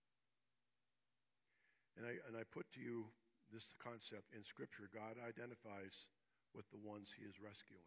And I, and I put to you this concept in Scripture. God identifies with the ones he is rescuing.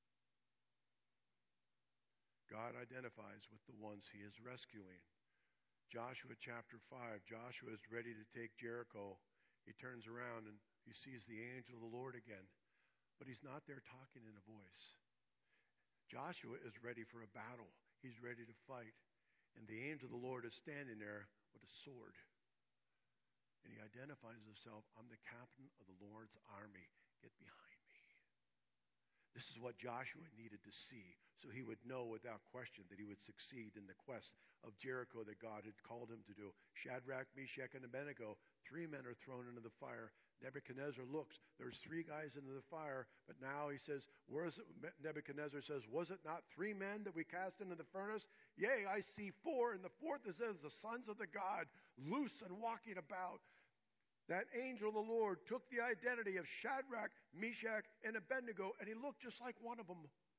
God identifies with the ones he is rescuing. Joshua chapter five, Joshua is ready to take Jericho. He turns around and he sees the angel of the Lord again. But he's not there talking in a voice. Joshua is ready for a battle. He's ready to fight. And the angel of the Lord is standing there with a sword. And he identifies himself, I'm the captain of the Lord's army. Get behind me. This is what Joshua needed to see, so he would know without question that he would succeed in the quest of Jericho that God had called him to do. Shadrach, Meshach, and Abednego, three men are thrown into the fire. Nebuchadnezzar looks. There's three guys into the fire, but now he says, where is it? Nebuchadnezzar says, was it not three men that we cast into the furnace? Yea, I see four, and the fourth it says, the sons of the God, loose and walking about. That angel of the Lord took the identity of Shadrach, Meshach, and Abednego, and he looked just like one of them.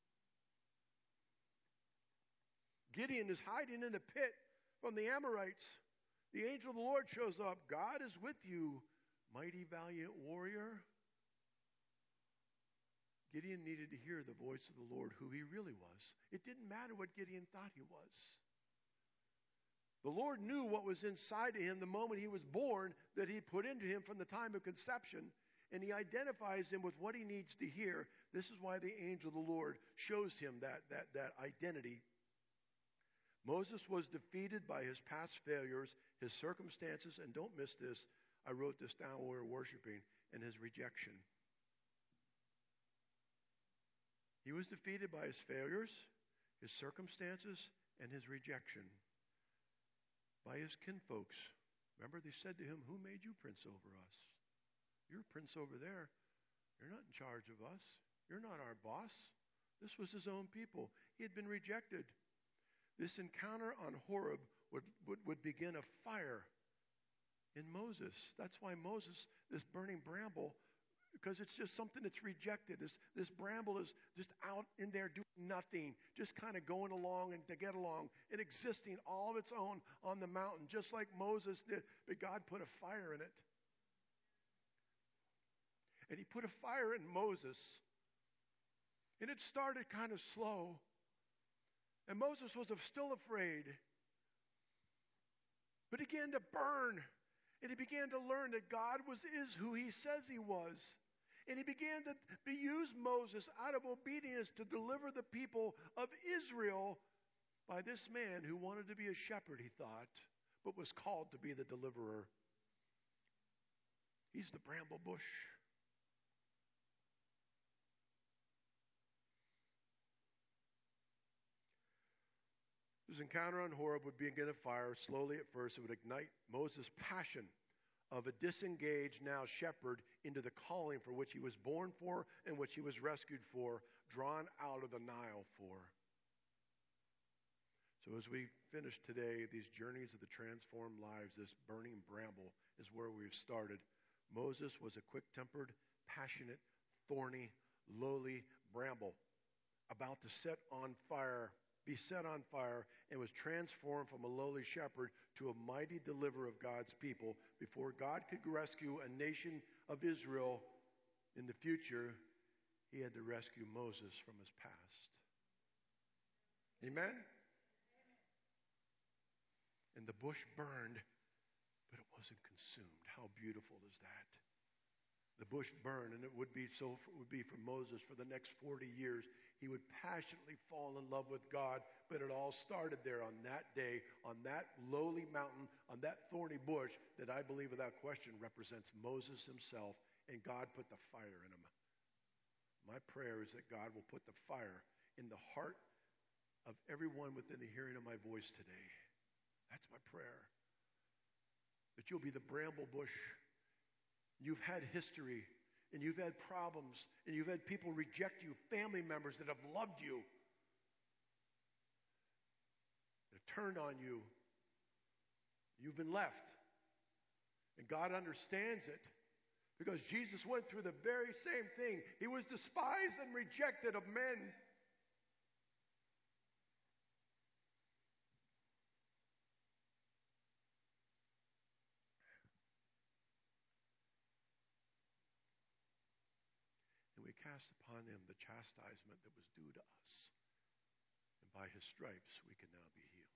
Gideon is hiding in the pit from the Amorites. The angel of the Lord shows up. God is with you, mighty valiant warrior. Gideon needed to hear the voice of the Lord, who he really was. It didn't matter what Gideon thought he was. The Lord knew what was inside of him the moment he was born, that he put into him from the time of conception, and he identifies him with what he needs to hear. This is why the angel of the Lord shows him that, that, that identity. Moses was defeated by his past failures, his circumstances, and don't miss this, I wrote this down while we were worshiping, and his rejection. He was defeated by his failures, his circumstances, and his rejection. By his kinfolks. Remember, they said to him, who made you prince over us? You're a prince over there. You're not in charge of us. You're not our boss. This was his own people. He had been rejected. This encounter on Horeb would, would, would begin a fire in Moses. That's why Moses, this burning bramble, because it's just something that's rejected. This, this bramble is just out in there doing nothing, just kind of going along and to get along and existing all of its own on the mountain, just like Moses did. But God put a fire in it. And he put a fire in Moses. And it started kind of slow. And Moses was still afraid. But it began to burn. And he began to learn that God was is who he says he was. And he began to be, use Moses out of obedience to deliver the people of Israel by this man who wanted to be a shepherd, he thought, but was called to be the deliverer. He's the bramble bush. His encounter on Horeb would begin a fire. Slowly at first, it would ignite Moses' passion of a disengaged now shepherd into the calling for which he was born for and which he was rescued for, drawn out of the Nile for. So as we finish today, these journeys of the transformed lives, this burning bramble is where we've started. Moses was a quick-tempered, passionate, thorny, lowly bramble about to set on fire be set on fire and was transformed from a lowly shepherd to a mighty deliverer of God's people. Before God could rescue a nation of Israel in the future, he had to rescue Moses from his past. Amen? And the bush burned, but it wasn't consumed. How beautiful is that? The bush burned, and it would be so it would be for Moses for the next forty years. He would passionately fall in love with God, but it all started there on that day, on that lowly mountain, on that thorny bush that I believe without question represents Moses himself and God put the fire in them. My prayer is that God will put the fire in the heart of everyone within the hearing of my voice today. That's my prayer. That you'll be the bramble bush. You've had history, and you've had problems, and you've had people reject you, family members that have loved you, that have turned on you. You've been left. And God understands it because Jesus went through the very same thing. He was despised and rejected of men. And we cast upon him the chastisement that was due to us. And by his stripes we can now be healed.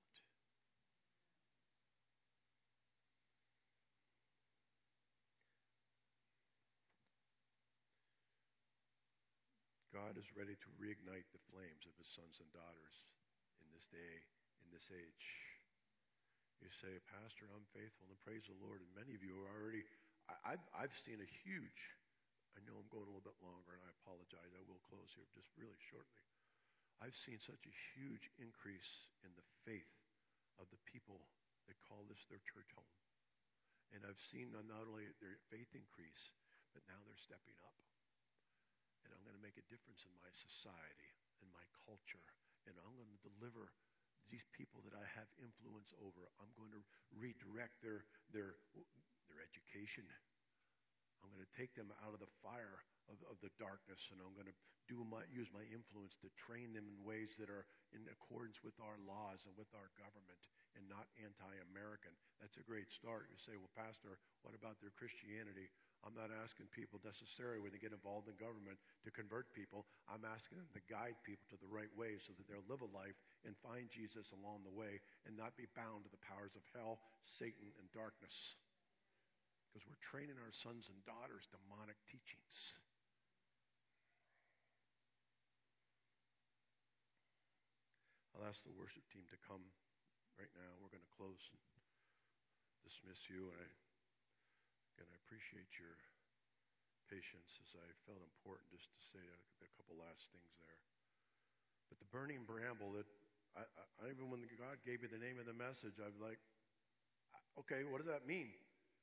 God is ready to reignite the flames of his sons and daughters in this day, in this age. You say, Pastor, I'm faithful, and praise the Lord. And many of you are already, I, I've, I've seen a huge, I know I'm going a little bit longer, and I apologize. I will close here just really shortly. I've seen such a huge increase in the faith of the people that call this their church home. And I've seen not only their faith increase, but now they're stepping up. And I'm going to make a difference in my society, in my culture, and I'm going to deliver these people that I have influence over. I'm going to redirect their their their education. I'm going to take them out of the fire of, of the darkness, and I'm going to do my use my influence to train them in ways that are in accordance with our laws and with our government, and not anti-American. That's a great start. You say, well, Pastor, what about their Christianity? I'm not asking people necessarily when they get involved in government to convert people. I'm asking them to guide people to the right way so that they'll live a life and find Jesus along the way and not be bound to the powers of hell, Satan, and darkness. Because we're training our sons and daughters demonic teachings. I'll ask the worship team to come right now. We're going to close and dismiss you. And I And I appreciate your patience, as I felt important just to say a, a couple last things there. But the burning bramble, that I, I, even when God gave me the name of the message, I was like, okay, what does that mean?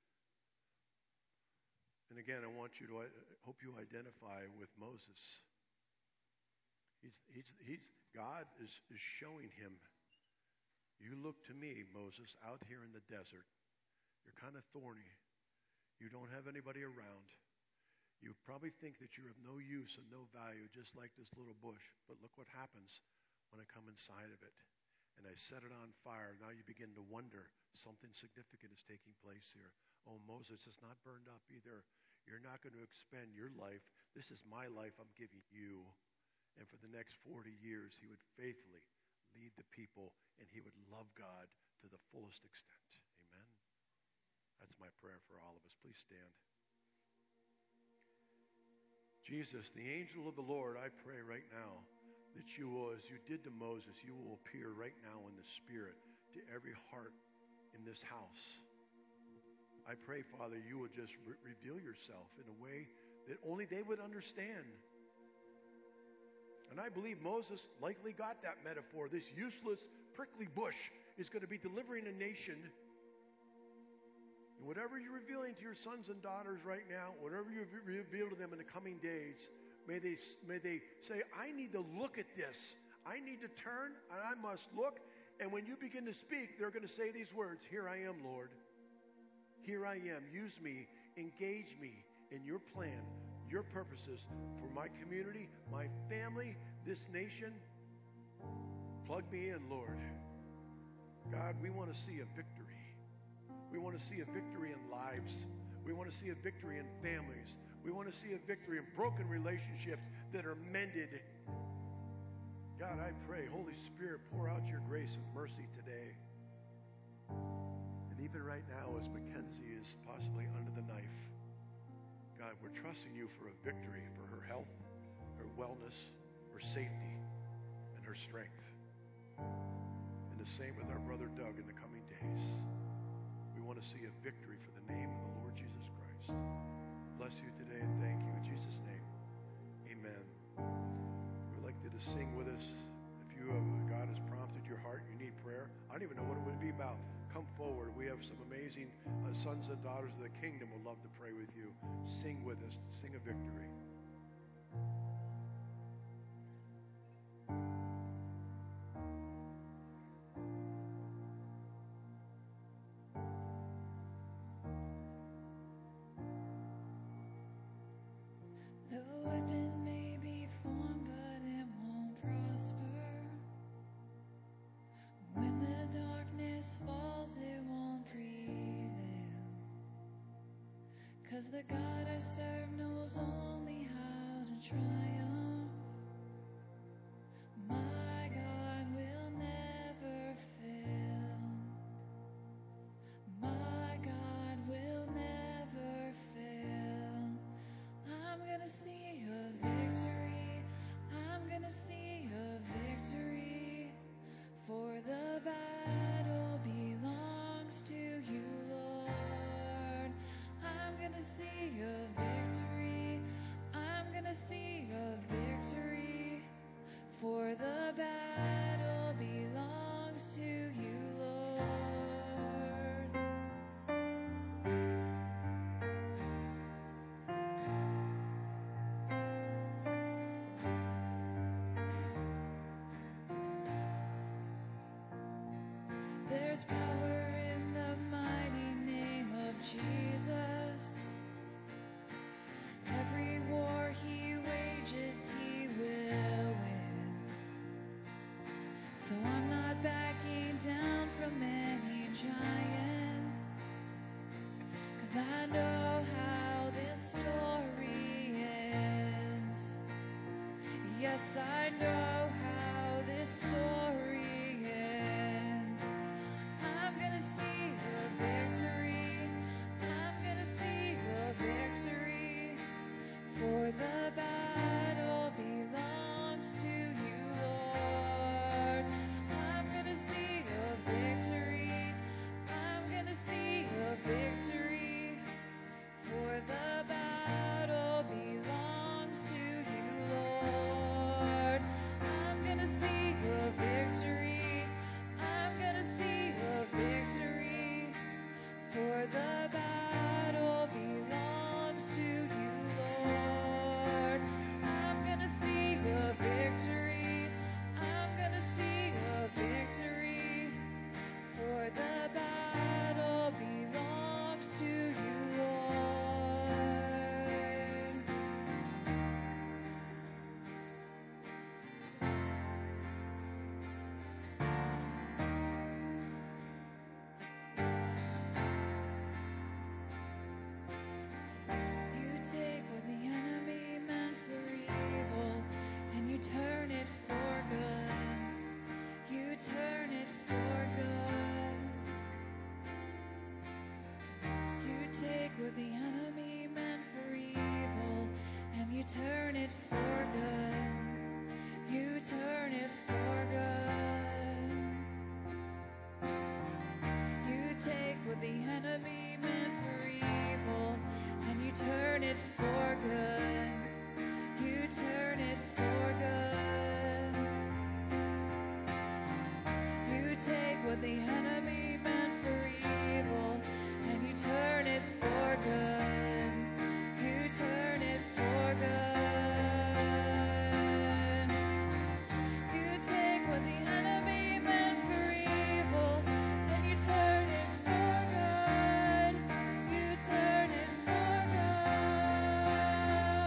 And again, I want you to, I hope you identify with Moses. He's, he's, he's, God is, is showing him, you look to me, Moses, out here in the desert. You're kind of thorny. You don't have anybody around. You probably think that you're of no use and no value, just like this little bush. But look what happens when I come inside of it. And I set it on fire. Now you begin to wonder, something significant is taking place here. Oh, Moses, it's not burned up either. You're not going to expend your life. This is my life I'm giving you. And for the next forty years, he would faithfully lead the people, and he would love God to the fullest extent. Amen. That's my prayer for all of us. Please stand. Jesus, the angel of the Lord, I pray right now that you will, as you did to Moses, you will appear right now in the Spirit to every heart in this house. I pray, Father, you will just re- reveal yourself in a way that only they would understand. And I believe Moses likely got that metaphor. This useless, prickly bush is going to be delivering a nation. And whatever you're revealing to your sons and daughters right now, whatever you reveal to them in the coming days, may they, may they say, I need to look at this. I need to turn, and I must look. And when you begin to speak, they're going to say these words, here I am, Lord. Here I am. Use me. Engage me in your plan, your purposes for my community, my family, this nation. Plug me in, Lord. God, we want to see a victory. We want to see a victory in lives. We want to see a victory in families. We want to see a victory in broken relationships that are mended. God, I pray, Holy Spirit, pour out your grace and mercy today. And even right now, as Mackenzie is possibly under the knife, God, we're trusting you for a victory for her health, her wellness, her safety, and her strength. And the same with our brother Doug in the coming days. We want to see a victory for the name of the Lord Jesus Christ. bless you today and thank you. In Jesus' name, amen. We'd like you to sing with us. If you have, God has prompted your heart, you need prayer. I don't even know what it would be about. Come forward. We have some amazing uh, sons and daughters of the kingdom who love to pray with you. Sing with us. Sing a victory. The weapon may be formed, but it won't prosper. When the darkness falls, it won't prevail. 'Cause the God I serve knows only how to triumph. My God will never fail. My God will never fail. I'm gonna see a victory. I'm gonna see a victory. For the battle belongs to you, Lord. I'm gonna see a victory. I'm gonna see a victory. For the battle belongs to you, Lord. There's power in the mighty name of Jesus. Every war he wages, he will win. So I'm not backing down from any giant. 'Cause I know how this story ends. Yes, I know how this story ends. I'm gonna see the victory. I'm gonna see the victory. For the battle belongs to you, Lord. I'm gonna see a victory. I'm gonna see a victory. For the battle belongs to you, Lord. I'm gonna see a victory. I'm gonna see a victory. For the battle belongs to you, Lord. I'm gonna see a victory. I'm gonna see a victory. For the battle belongs to you, Lord. You take what the enemy meant for evil and you turn it for good. You turn it for good. You take what the enemy meant for evil and you turn it for good. You turn it for good. You take what the enemy meant for evil and you turn it for good. You turn it for good. You take what the enemy meant for evil and you turn it for good. You turn it for good. You take what the enemy meant for evil and you turn it for good. You turn it for good.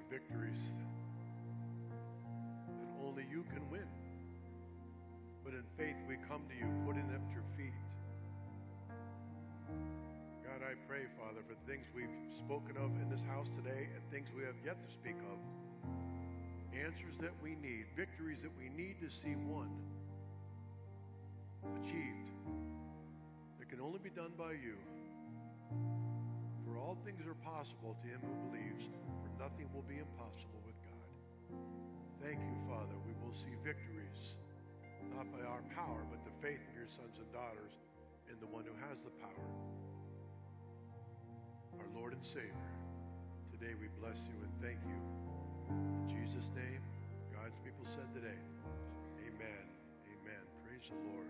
are victories that only you can win. But in faith we come to you, putting them at your feet. God, I pray, Father, for the things we've spoken of in this house today and things we have yet to speak of. Answers that we need, victories that we need to see won, achieved. That can only be done by you. For all things are possible to him who believes, for nothing will be impossible with God. Thank you, Father. We will see victories, not by our power, but the faith of your sons and daughters in the one who has the power, our Lord and Savior. Today we bless you and thank you. In Jesus' name, God's people said today, amen. Amen. Praise the Lord.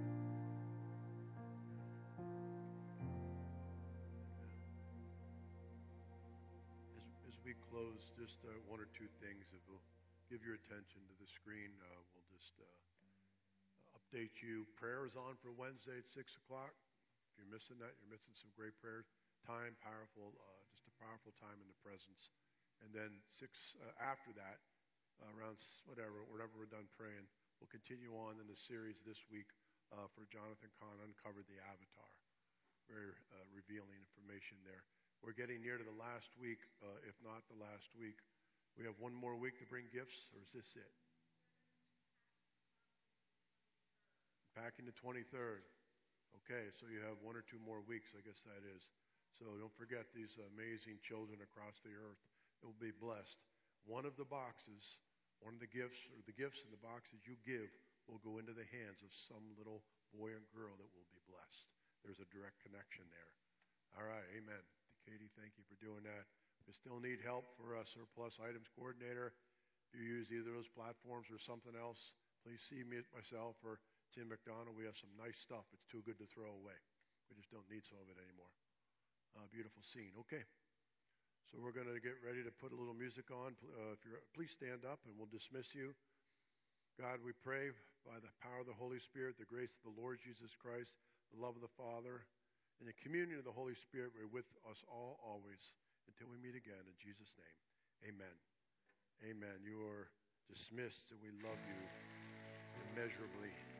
As, as we close, just uh, one or two things. If we'll give your attention to the screen, uh, we'll just uh, update you. Prayer is on for Wednesday at six o'clock. If you're missing that, you're missing some great prayer time, powerful, uh, just a powerful time in the presence. And then six uh, after that, uh, around whatever, whenever we're done praying, we'll continue on in the series this week uh, for Jonathan Kahn, Uncovered the Avatar. Very uh, revealing information there. We're getting near to the last week, uh, if not the last week. We have one more week to bring gifts, or is this it? Packing the twenty-third. Okay, so you have one or two more weeks, I guess that is. So don't forget these amazing children across the earth. It will be blessed. One of the boxes, one of the gifts, or the gifts in the boxes you give will go into the hands of some little boy or girl that will be blessed. There's a direct connection there. All right, amen. Katie, thank you for doing that. We still need help for a surplus items coordinator. If you use either of those platforms or something else, please see me, myself, or Tim McDonald. We have some nice stuff. It's too good to throw away. We just don't need some of it anymore. Uh, beautiful scene. Okay. So we're going to get ready to put a little music on. Uh, if you're, please stand up and we'll dismiss you. God, we pray by the power of the Holy Spirit, the grace of the Lord Jesus Christ, the love of the Father, and the communion of the Holy Spirit be with us all always until we meet again. In Jesus' name, amen. Amen. You are dismissed, and we love you immeasurably.